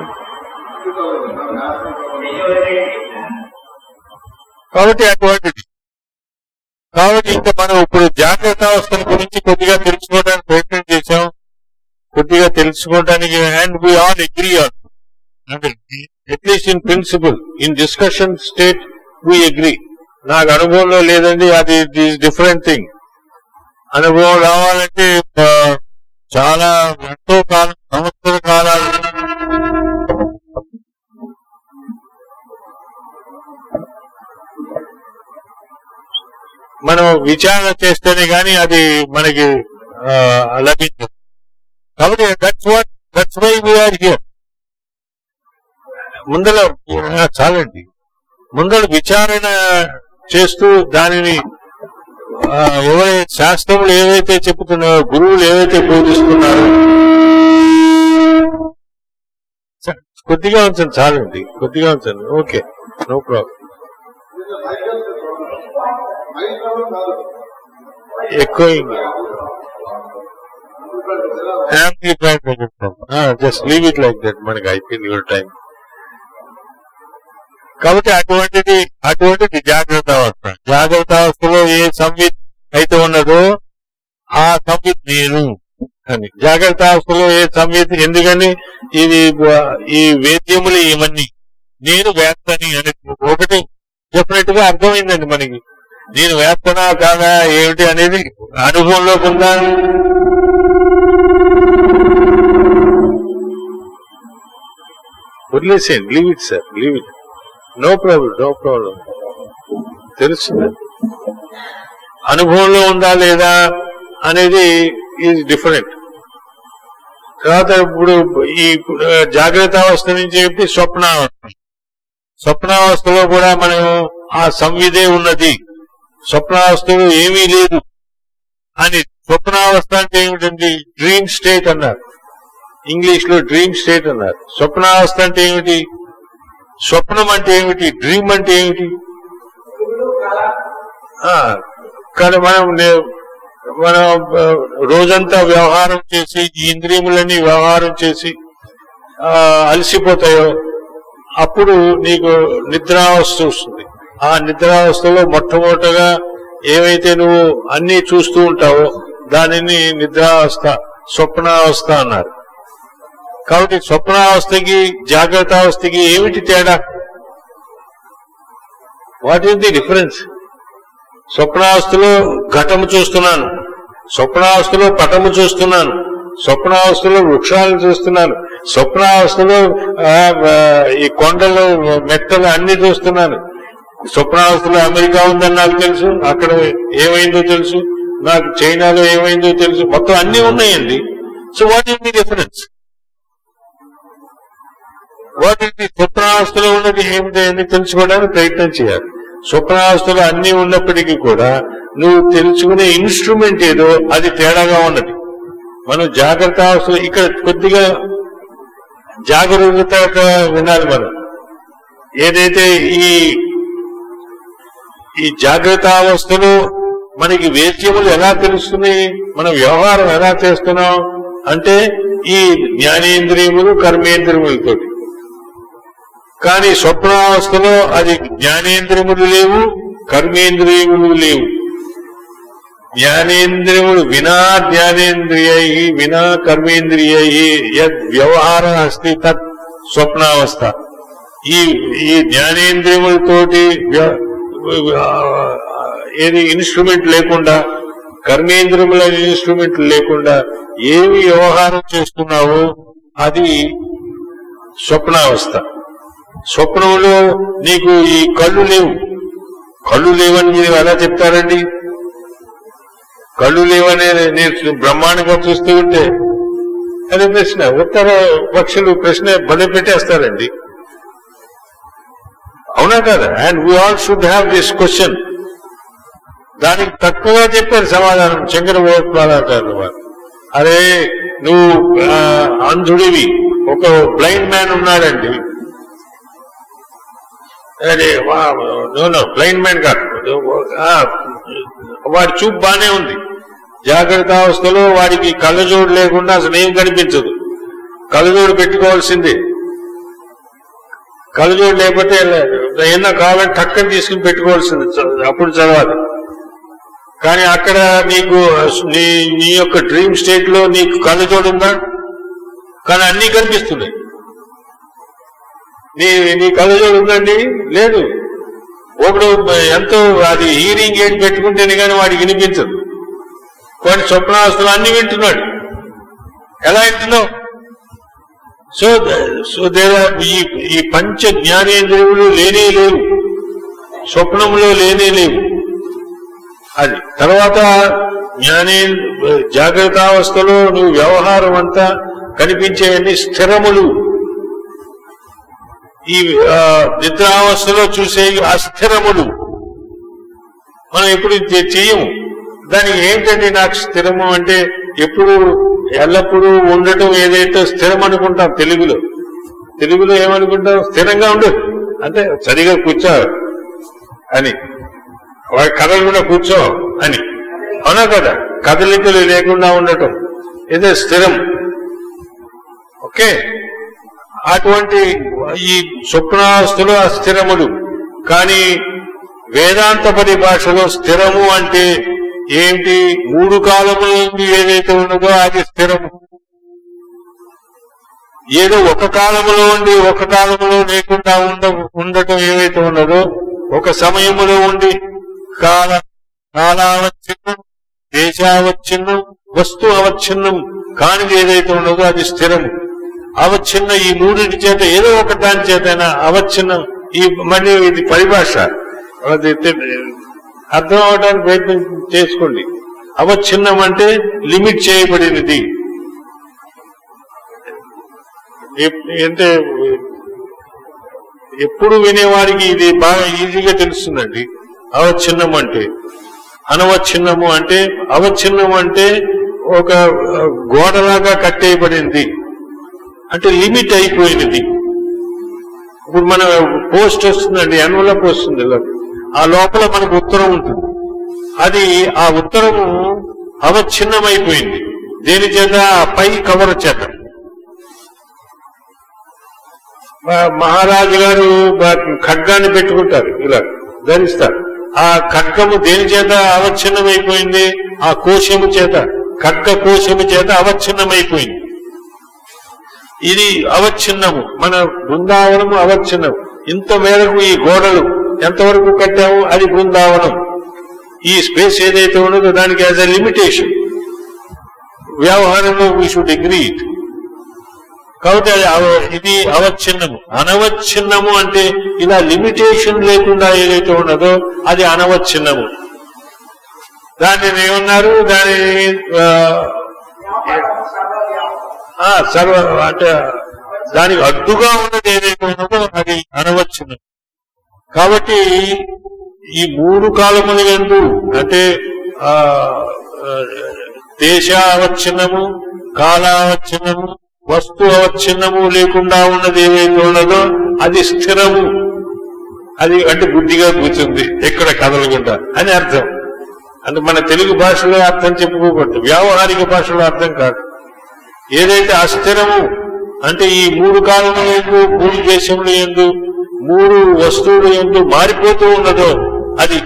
కాబట్టి అటువంటిది. కాబట్టి ఇంకా మనం ఇప్పుడు జాగ్రత్త అవస్థల గురించి కొద్దిగా తెలుసుకోవడానికి ప్రయత్నం చేశాం, కొద్దిగా తెలుసుకోవడానికి. And we all agree on at least in principle, in discussion state we agree. నాకు అనుభవంలో లేదండి, అది డిఫరెంట్ థింగ్. అనుభవం రావాలంటే చాలా ఎంతో కాలం, సంవత్సర కాలాలు మనం విచారణ చేస్తేనే గాని అది మనకి లభించదు. కాబట్టి that's what that's why we are here. ముందర చాలండి, ముందర విచారణ చేస్తూ దానిని ఎవరైతే శాస్త్రములు ఏవైతే చెబుతున్నారో, గురువులు ఏవైతే బోధిస్తున్నారో, కొద్దిగా ఉంచండి, చాలండి, కొద్దిగా ఉంచండి. Okay, no problem. ఎక్కువ just leave it like that, మనకి అయిపోయింది యువర్ టైం. కాబట్టి అటువంటిది అటువంటిది జాగ్రత్త అవస్థ. జాగ్రత్త అవస్థలో ఏ సంవిత్ అయితే ఉన్నదో ఆ సంవిత్ నేను అని. జాగ్రత్త అవస్థలో ఏ సంవిత్, ఎందుకని ఇది ఈ వేద్యములు ఇవన్నీ నేను వేస్తని అని ఒకటి డెఫినెట్ గా అర్థమైందండి మనకి. నేను వేస్తనా కాదా ఏమిటి అనేది అనుభవంలోకి ఉందా? వదిలేసేయండి, leave it sir, leave it, no problem, no problem. తెలుస్తుంది అనుభవంలో ఉందా లేదా అనేది ఈజ్ డిఫరెంట్. తర్వాత ఇప్పుడు ఈ జాగ్రత్త అవస్థ నుంచి చెప్పి స్వప్నావస్థ. స్వప్నావస్థలో కూడా మనం ఆ సంవిదే ఉన్నది, స్వప్నావస్థలో ఏమీ లేదు అని. స్వప్నావస్థ అంటే ఏమిటండి? డ్రీమ్ స్టేట్ అన్నారు, ఇంగ్లీష్ లో డ్రీమ్ స్టేట్ అన్నారు. స్వప్నావస్థ అంటే ఏమిటి? స్వప్నం అంటే ఏమిటి? డ్రీమ్ అంటే ఏమిటి? కానీ మనం మనం రోజంతా వ్యవహారం చేసి, ఈ ఇంద్రియములన్నీ వ్యవహారం చేసి అలసిపోతాయో అప్పుడు నీకు నిద్రావస్థ వస్తుంది. ఆ నిద్రావస్థలో మొట్టమొదటగా ఏవైతే నువ్వు అన్ని చూస్తూ ఉంటావో దానిని నిద్రావస్థ, స్వప్నావస్థ అన్నారు. కాబట్టి స్వప్నావస్థకి జాగ్రత్త అవస్థకి ఏమిటి తేడా? What is the difference? స్వప్నావస్థలో ఘటము చూస్తున్నాను, స్వప్నావస్థలో పటము చూస్తున్నాను, స్వప్నావస్థలో వృక్షాలను చూస్తున్నాను, స్వప్నావస్థలో ఈ కొండలు మెట్టలు అన్ని చూస్తున్నాను. స్వప్నావస్థలో అమెరికా ఉందని నాకు తెలుసు, అక్కడ ఏమైందో తెలుసు, నాకు చైనాలో ఏమైందో తెలుసు, మొత్తం అన్ని ఉన్నాయండి. So what is the difference? What is the స్వప్నావస్థలో ఉన్నది ఏమిటి అని తెలుసుకోవడానికి ప్రయత్నం చేయాలి. స్వప్నావస్థలో అన్ని ఉన్నప్పటికీ కూడా నువ్వు తెలుసుకునే ఇన్స్ట్రుమెంట్ ఏదో అది తేడాగా ఉన్నది. మనం జాగ్రత్త అవస్థలో ఇక్కడ కొద్దిగా జాగరూకత వినాలి. మనం ఏదైతే ఈ ఈ జాగ్రత్త అవస్థలో మనకి వేద్యములు ఎలా తెలుస్తున్నాయి, మనం వ్యవహారం ఎలా చేస్తున్నాం అంటే ఈ జ్ఞానేంద్రియములు కర్మేంద్రియములతో. కానీ స్వప్నావస్థలో అది జ్ఞానేంద్రియములు లేవు, కర్మేంద్రియములు లేవు. జ్ఞానేంద్రియములు వినా జ్ఞానేంద్రియై వినా కర్మేంద్రియై యద్ వ్యవహార అస్తి తత్ స్వప్నావస్థ. ఈ ఈ జ్ఞానేంద్రియములతోటి ఏది ఇన్స్ట్రుమెంట్ లేకుండా, కర్మేంద్రియముల ఇన్స్ట్రుమెంట్ లేకుండా ఏమి వ్యవహారం చేస్తున్నావో అది స్వప్నావస్థ. స్వప్నంలో నీకు ఈ కళ్ళు లేవు, కళ్ళు లేవని మీరు ఎలా చెప్తారండి? కళ్ళు లేవనే నేను బ్రహ్మాండంగా చూస్తూ ఉంటే అదే ప్రశ్న. ఉత్తర పక్షులు ప్రశ్న భలే పెట్టేస్తారండి, అవునా కదా? And we all should have this question. దానికి తక్కువగా చెప్పారు సమాధానం శంకర భగవత్పాదాచార్యులు వారు. అరే నువ్వు అంధుడివి, ఒక బ్లైండ్ మ్యాన్ ఉన్నాడండి. అదే బ్లైండ్ మ్యాన్ కాదు, వాడి చూపు బానే ఉంది. జాగ్రత్త అవస్థలో వాడికి కళ్ళజోడు లేకుండా అసలు ఏం కనిపించదు. కళ్ళజోడు పెట్టుకోవాల్సిందే. కళ్ళజోడు లేకపోతే ఏమన్నా కావాలని టక్కని తీసుకుని పెట్టుకోవాల్సింది, అప్పుడు చదవాలి. కానీ అక్కడ నీకు నీ నీ యొక్క డ్రీమ్ స్టేట్ లో నీకు కళ్ళజోడు ఉందా? కానీ అన్నీ కనిపిస్తున్నాయి. నీ నీ కళ్ళజోడు ఉందండి? లేదు. ఒకడు ఎంతో అది హీరింగ్ ఎయిడ్ పెట్టుకుంటేనే కానీ వాడికి వినిపించదు. వాడి స్వప్నావస్థలు అన్ని వింటున్నాడు. ఎలా వింటున్నావు? సో సో దేర్ ఈ ఈ పంచ జ్ఞానేంద్రియములు లేనే లేవు, స్వప్నంలో లేనే లేవు. అది తర్వాత జ్ఞానే జాగ్రత్తావస్థలో నువ్వు వ్యవహారం అంతా కనిపించేవన్నీ స్థిరములు. ఈ నిద్రావస్థలో చూసే అస్థిరములు. మనం ఎప్పుడు చెయ్యము. దానికి ఏంటంటే నాకు స్థిరము అంటే ఎప్పుడు ఎల్లప్పుడూ ఉండటం ఏదైతే స్థిరం అనుకుంటాం. తెలుగులో తెలుగులో ఏమనుకుంటాం? స్థిరంగా ఉండు అంటే సరిగా కూర్చో అని, వాడి కదలకుండా కూర్చో అని. అవునా కదా? కదలికలు లేకుండా ఉండటం ఇదే స్థిరం. ఓకే, అటువంటి ఈ స్వప్నావస్థలో అస్థిరములు. కానీ వేదాంత పరిభాషలో స్థిరము అంటే ఏంటి? మూడు కాలముల నుండి ఏదైతే ఉన్నదో అది స్థిరము. ఏదో ఒక కాలములో ఉండి ఒక కాలములో లేకుండా ఉండ ఉండటం ఏవైతే ఉన్నదో, ఒక సమయములో ఉండి కాల కాలావచ్ఛిన్నం, దేశావచ్ఛిన్నం, వస్తు అవచ్ఛిన్నం కానిది ఏదైతే ఉన్నదో అది స్థిరము. అవచ్ఛిన్న ఈ మూడింటి చేత ఏదో ఒక దాని చేతైనా అవచ్ఛిన్నం. ఈ మళ్ళీ ఇది పరిభాష, అది అర్థం అవడానికి ప్రయత్నం చేసుకోండి. అవచ్ఛిన్నం అంటే లిమిట్ చేయబడినది. అంటే ఎప్పుడు వినేవారికి ఇది బాగా ఈజీగా తెలుస్తుందండి. అవచ్ఛిన్నం అంటే, అనవచ్ఛిన్నము అంటే, అవచ్ఛిన్నం అంటే ఒక గోడలాగా కట్టేయబడింది అంటే లిమిట్ అయిపోయినది. ఇప్పుడు మన పోస్ట్ వస్తుందండి, ఎన్వలప్ వస్తుంది, ఆ లోపల మనకు ఉత్తరం ఉంటుంది. అది ఆ ఉత్తరము అవచ్ఛిన్నమైపోయింది. దేని చేత? ఆ పై కవర్ చేత. మహారాజు గారు ఖడ్గాన్ని పెట్టుకుంటారు, ఇలా ధరిస్తారు. ఆ ఖడ్గము దేని చేత అవచ్ఛిన్నమైపోయింది? ఆ కోశము చేత, ఖడ్గ కోశము చేత అవచ్ఛిన్నమైపోయింది. ఇది అవచ్ఛిన్నము. మన బృందావనము అవచ్ఛిన్నం. ఇంత మేరకు ఈ గోడలు ఎంతవరకు కట్టాము అది బృందావనం. ఈ స్పేస్ ఏదైతే ఉన్నదో దానికి యాజ్ ఎ లిమిటేషన్. వ్యవహారంలో వీ షుడ్ అగ్రీ ఇట్. కాబట్టి ఇది అవచ్ఛిన్నము. అనవచ్ఛిన్నము అంటే ఇలా లిమిటేషన్ లేకుండా ఏదైతే ఉన్నదో అది అనవచ్ఛిన్నము. దానిని ఏమన్నారు? దాని సర్వ అంటే దానికి అడ్డుగా ఉన్నది ఏదైతే ఉన్నదో అది అనవచ్ఛిన్నం. కాబట్టి ఈ మూడు కాలముల యందు అంటే ఆ దేశ అవచ్ఛిన్నము, కాలావచ్ఛిన్నము, వస్తు అవచ్ఛిన్నము లేకుండా ఉన్నది ఏదైతే ఉన్నదో అది స్థిరము. అది అంటే బుద్ధిగా కూర్చుంది, ఎక్కడ కదలకుండా అని అర్థం. అంటే మన తెలుగు భాషలో అర్థం చెప్పుకోకూడదు, వ్యావహారిక భాషలో అర్థం కాదు. ఏదైతే అస్థిరము అంటే ఈ మూడు కాలముల యందు, మూడు దేశముల యందు, మూడు వస్తువుల యందు మారిపోతూ ఉన్నదో అది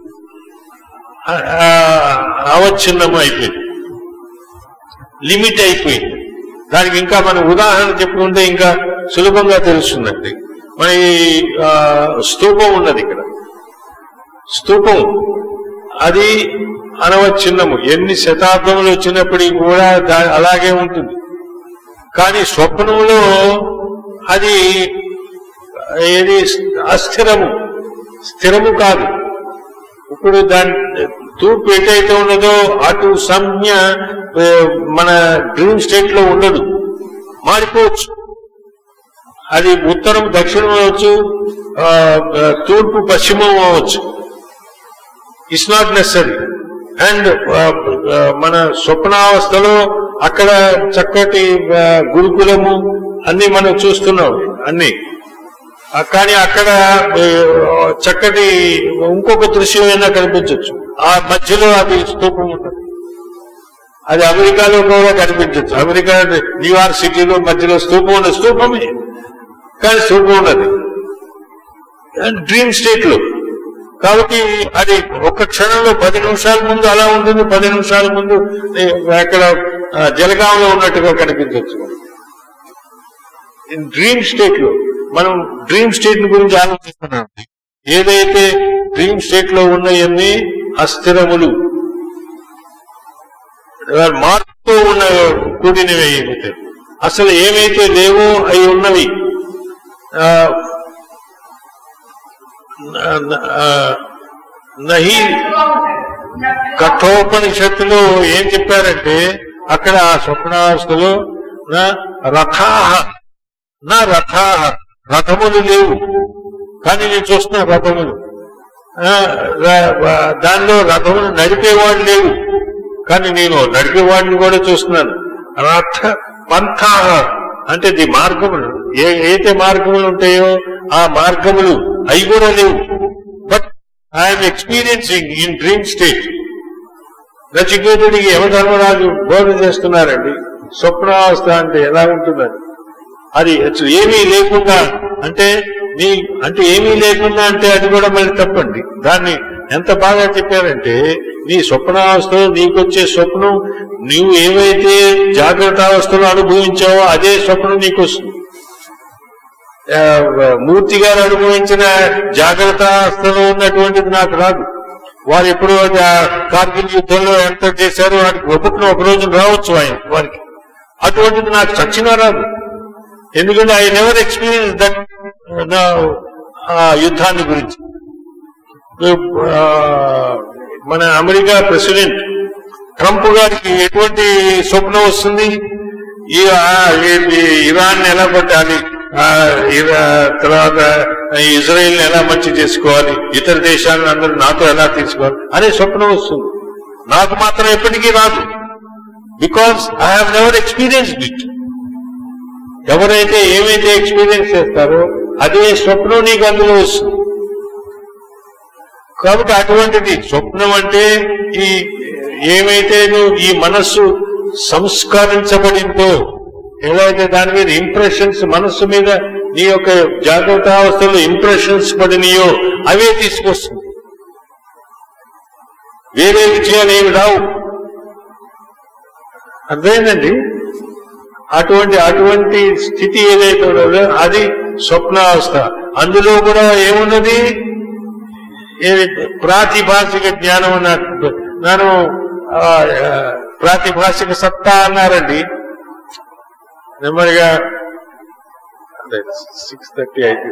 అవచ్ఛిన్నము అయిపోయింది, లిమిట్ అయిపోయింది. దానికి ఇంకా మనం ఉదాహరణ చెప్పుకుంటే ఇంకా సులభంగా తెలుస్తుందండి. మన ఈ స్తూపం ఉన్నది ఇక్కడ, స్తూపం అది అనవచ్ఛిన్నము. ఎన్ని శతాబ్దములు వచ్చినప్పటికీ కూడా అలాగే ఉంటుంది. కానీ స్వప్నంలో అది ఏది అస్థిరము, స్థిరము కాదు. ఇప్పుడు దాని తూర్పు ఎటైతే ఉన్నదో అటు సంజ్ఞ మన డ్రీమ్ స్టేట్ లో ఉండదు, మారిపోవచ్చు. అది ఉత్తరం దక్షిణం అవ్వచ్చు, తూర్పు పశ్చిమం అవ్వచ్చు. It's not necessary. అండ్ మన స్వప్నావస్థలో అక్కడ చక్కటి గురుకులము అన్ని మనం చూస్తున్నాం అన్ని. కానీ అక్కడ చక్కటి ఇంకొక దృశ్యమైనా కనిపించవచ్చు. ఆ మధ్యలో అది స్తూపం ఉంటుంది. అది అమెరికాలో కూడా కనిపించచ్చు. అమెరికా న్యూయార్క్ సిటీలో మధ్యలో స్తూపం ఉన్నది, స్తూపమే కానీ స్తూపం ఉన్నది డ్రీమ్ స్టేట్ లో. కాబట్టి అది ఒక్క క్షణంలో పది నిమిషాల ముందు అలా ఉంటుంది, పది నిమిషాల ముందు అక్కడ జలగాంలో ఉన్నట్టుగా కనిపించవచ్చు. డ్రీమ్ స్టేట్ లో మనం డ్రీమ్ స్టేట్ గురించి ఆలోచిస్తున్నాం. ఏదైతే డ్రీమ్ స్టేట్ లో ఉన్నాయన్నీ అస్థిరములు, మార్పుతో ఉన్న కూడినవి ఏమైతే అసలు ఏమైతే లేవో అవి ఉన్నవి. నహి కఠోపనిషత్తులో ఏం చెప్పారంటే అక్కడ ఆ స్వప్నావస్థలో నా రథాహ నా రథాహ రథములు లేవు కానీ నేను చూస్తున్నా రథములు. దానిలో రథములు నడిపేవాడు లేవు కానీ నేను నడిపేవాడిని కూడా చూస్తున్నాను. రథ పంథాహ అంటే ది మార్గములు, ఏ అయితే మార్గములు ఉంటాయో ఆ మార్గములు అవి కూడా లేవు. But I'm experiencing in dream state. నచికేతుడికి యమధర్మరాజు బోధ చేస్తున్నారండి స్వప్నావస్థ అంటే ఎలా ఉంటుందని. అది ఏమీ లేకుండా అంటే నీ అంటే ఏమీ లేకుండా అంటే అది కూడా మళ్ళీ తప్పండి. దాన్ని ఎంత బాగా చెప్పారంటే నీ స్వప్నావస్థలో నీకొచ్చే స్వప్నం నీవు ఏవైతే జాగ్రత్త అవస్థలో అనుభవించావో అదే స్వప్నం నీకు వస్తుంది. మూర్తి గారు అనుభవించిన జాగ్రత్త అవస్థలో ఉన్నటువంటిది నాకు రాదు. వారు ఎప్పుడో కార్గిల్ యుద్ధంలో ఎంత చేశారో వారికి ఒప్పుకున్న ఒక రోజు రావచ్చు ఆయన వారికి. అటువంటిది నాకు చచ్చినా రాదు. ఎందుకంటే ఐ నెవర్ ఎక్స్పీరియన్స్ దట్ యుద్ధాన్ని గురించి. మన అమెరికా ప్రెసిడెంట్ ట్రంప్ గారికి ఎటువంటి స్వప్నం వస్తుంది? ఇరాన్ ఎలా పట్టాలి, తర్వాత ఇజ్రాయెల్ ఎలా మంచి చేసుకోవాలి, ఇతర దేశాలను అందరూ నాతో ఎలా తీసుకోవాలి అనే స్వప్నం వస్తుంది. నాకు మాత్రం ఎప్పటికీ రాదు. Because I have never experienced it. ఎవరైతే ఏమైతే ఎక్స్పీరియన్స్ చేస్తారో అదే స్వప్నం నీకు అందులో వస్తుంది. కాబట్టి అటువంటిది స్వప్నం అంటే ఈ ఏమైతే ఈ మనస్సు సంస్కరించబడిందో, ఏదైతే దాని మీద ఇంప్రెషన్స్ మనస్సు మీద నీ యొక్క జాగ్రత్త అవస్థలో ఇంప్రెషన్స్ పడినాయో అవే తీసుకొస్తుంది. వేరే విషయాలు ఏమి రావు. అర్థమైందండి? అటువంటి అటువంటి స్థితి ఏదైతే ఉన్నదో అది స్వప్నావస్థ. అందులో కూడా ఏమున్నది? ప్రాతిభాషిక జ్ఞానం అన్నట్టు నేను ప్రాతిభాషిక సత్తా అన్నారండి. నెమ్మదిగా సిక్స్ థర్టీ అయితే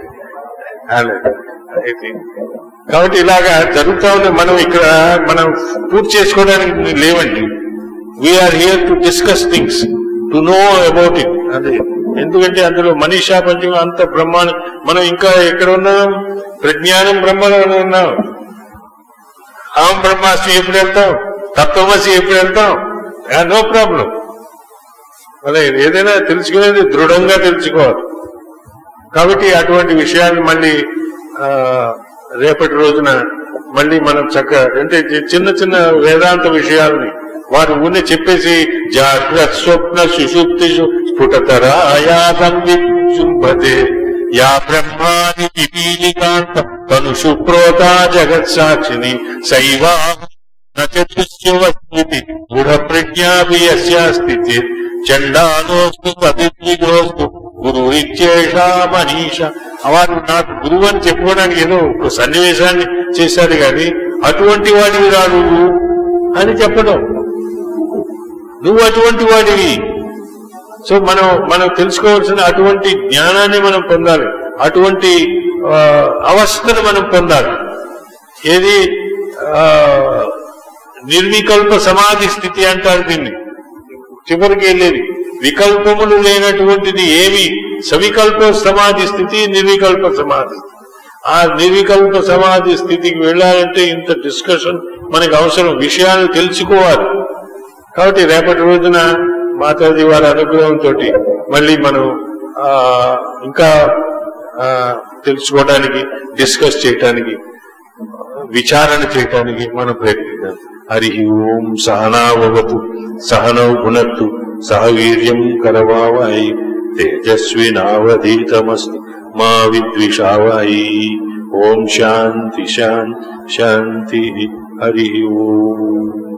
కాబట్టి ఇలాగా జరుగుతా ఉంది. మనం ఇక్కడ మనం పూర్తి చేసుకోవడానికి లేవండి. We are here to discuss things, to know about it. అదే ఎందుకంటే అందులో మనీషా పంచమం అంత బ్రహ్మాండం. మనం ఇంకా ఎక్కడ ఉన్నాం? ప్రజ్ఞానం బ్రహ్మలో ఉన్నాం. ఆం బ్రహ్మాస్మి ఎప్పుడు వెళ్తాం? తత్వమసి ఎప్పుడు వెళ్తాం? No problem. అలా ఏదైనా తెలుసుకునేది దృఢంగా తెలుసుకోవాలి. కాబట్టి అటువంటి విషయాన్ని మళ్ళీ రేపటి రోజున మళ్ళీ మనం చక్కగా అంటే చిన్న చిన్న వేదాంత విషయాలని వారు ఊనే చెప్పేసి జాగ్రత్త స్వప్న సుషుప్తిషు స్ఫుటతరాయాసం విశుంభతే యా బ్రహ్మాని పిపీలికాంత తనుషు ప్రోతా జగత్ సాక్షిని శైవా నృశ్యవస్తి దృఢ ప్రజ్ఞాపి యస్యాస్తి చేత్ చండాలోస్తు పదిద్విజోస్తు గురు ఇచ్చేషా మనీష. వారు నాకు గురువు అని చెప్పుకోవడానికి ఏదో ఒక సన్నివేశాన్ని చేశారు కానీ అటువంటి వాడివి రా నువ్వు అని చెప్పడం. నువ్వు అటువంటి వాడివి. సో మనం మనం తెలుసుకోవాల్సిన అటువంటి జ్ఞానాన్ని మనం పొందాలి, అటువంటి అవస్థను మనం పొందాలి. ఏది నిర్వికల్ప సమాధి స్థితి అంటారు దీన్ని. చివరికి వెళ్ళేది వికల్పములు లేనటువంటిది ఏమి? సవికల్ప సమాధి స్థితి, నిర్వికల్ప సమాధి. ఆ నిర్వికల్ప సమాధి స్థితికి వెళ్ళాలంటే ఇంత డిస్కషన్ మనకు అవసరం, విషయాలు తెలుసుకోవాలి. కాబట్టి రేపటి రోజున మాతాజీ వారి అనుగ్రహంతో మళ్ళీ మనం ఆ ఇంకా తెలుసుకోవడానికి, డిస్కస్ చేయటానికి విచారణ చేయటానికి మనం ప్రయత్నిద్దాం. హరి ఓం సహనావతు సహనౌ భునత్తు సహ వీర్యం కరవావహై తేజస్వినావధీతమస్తు మా విద్విషావహై. ఓం శాంతి శాంతి శాంతి. హరి ఓం.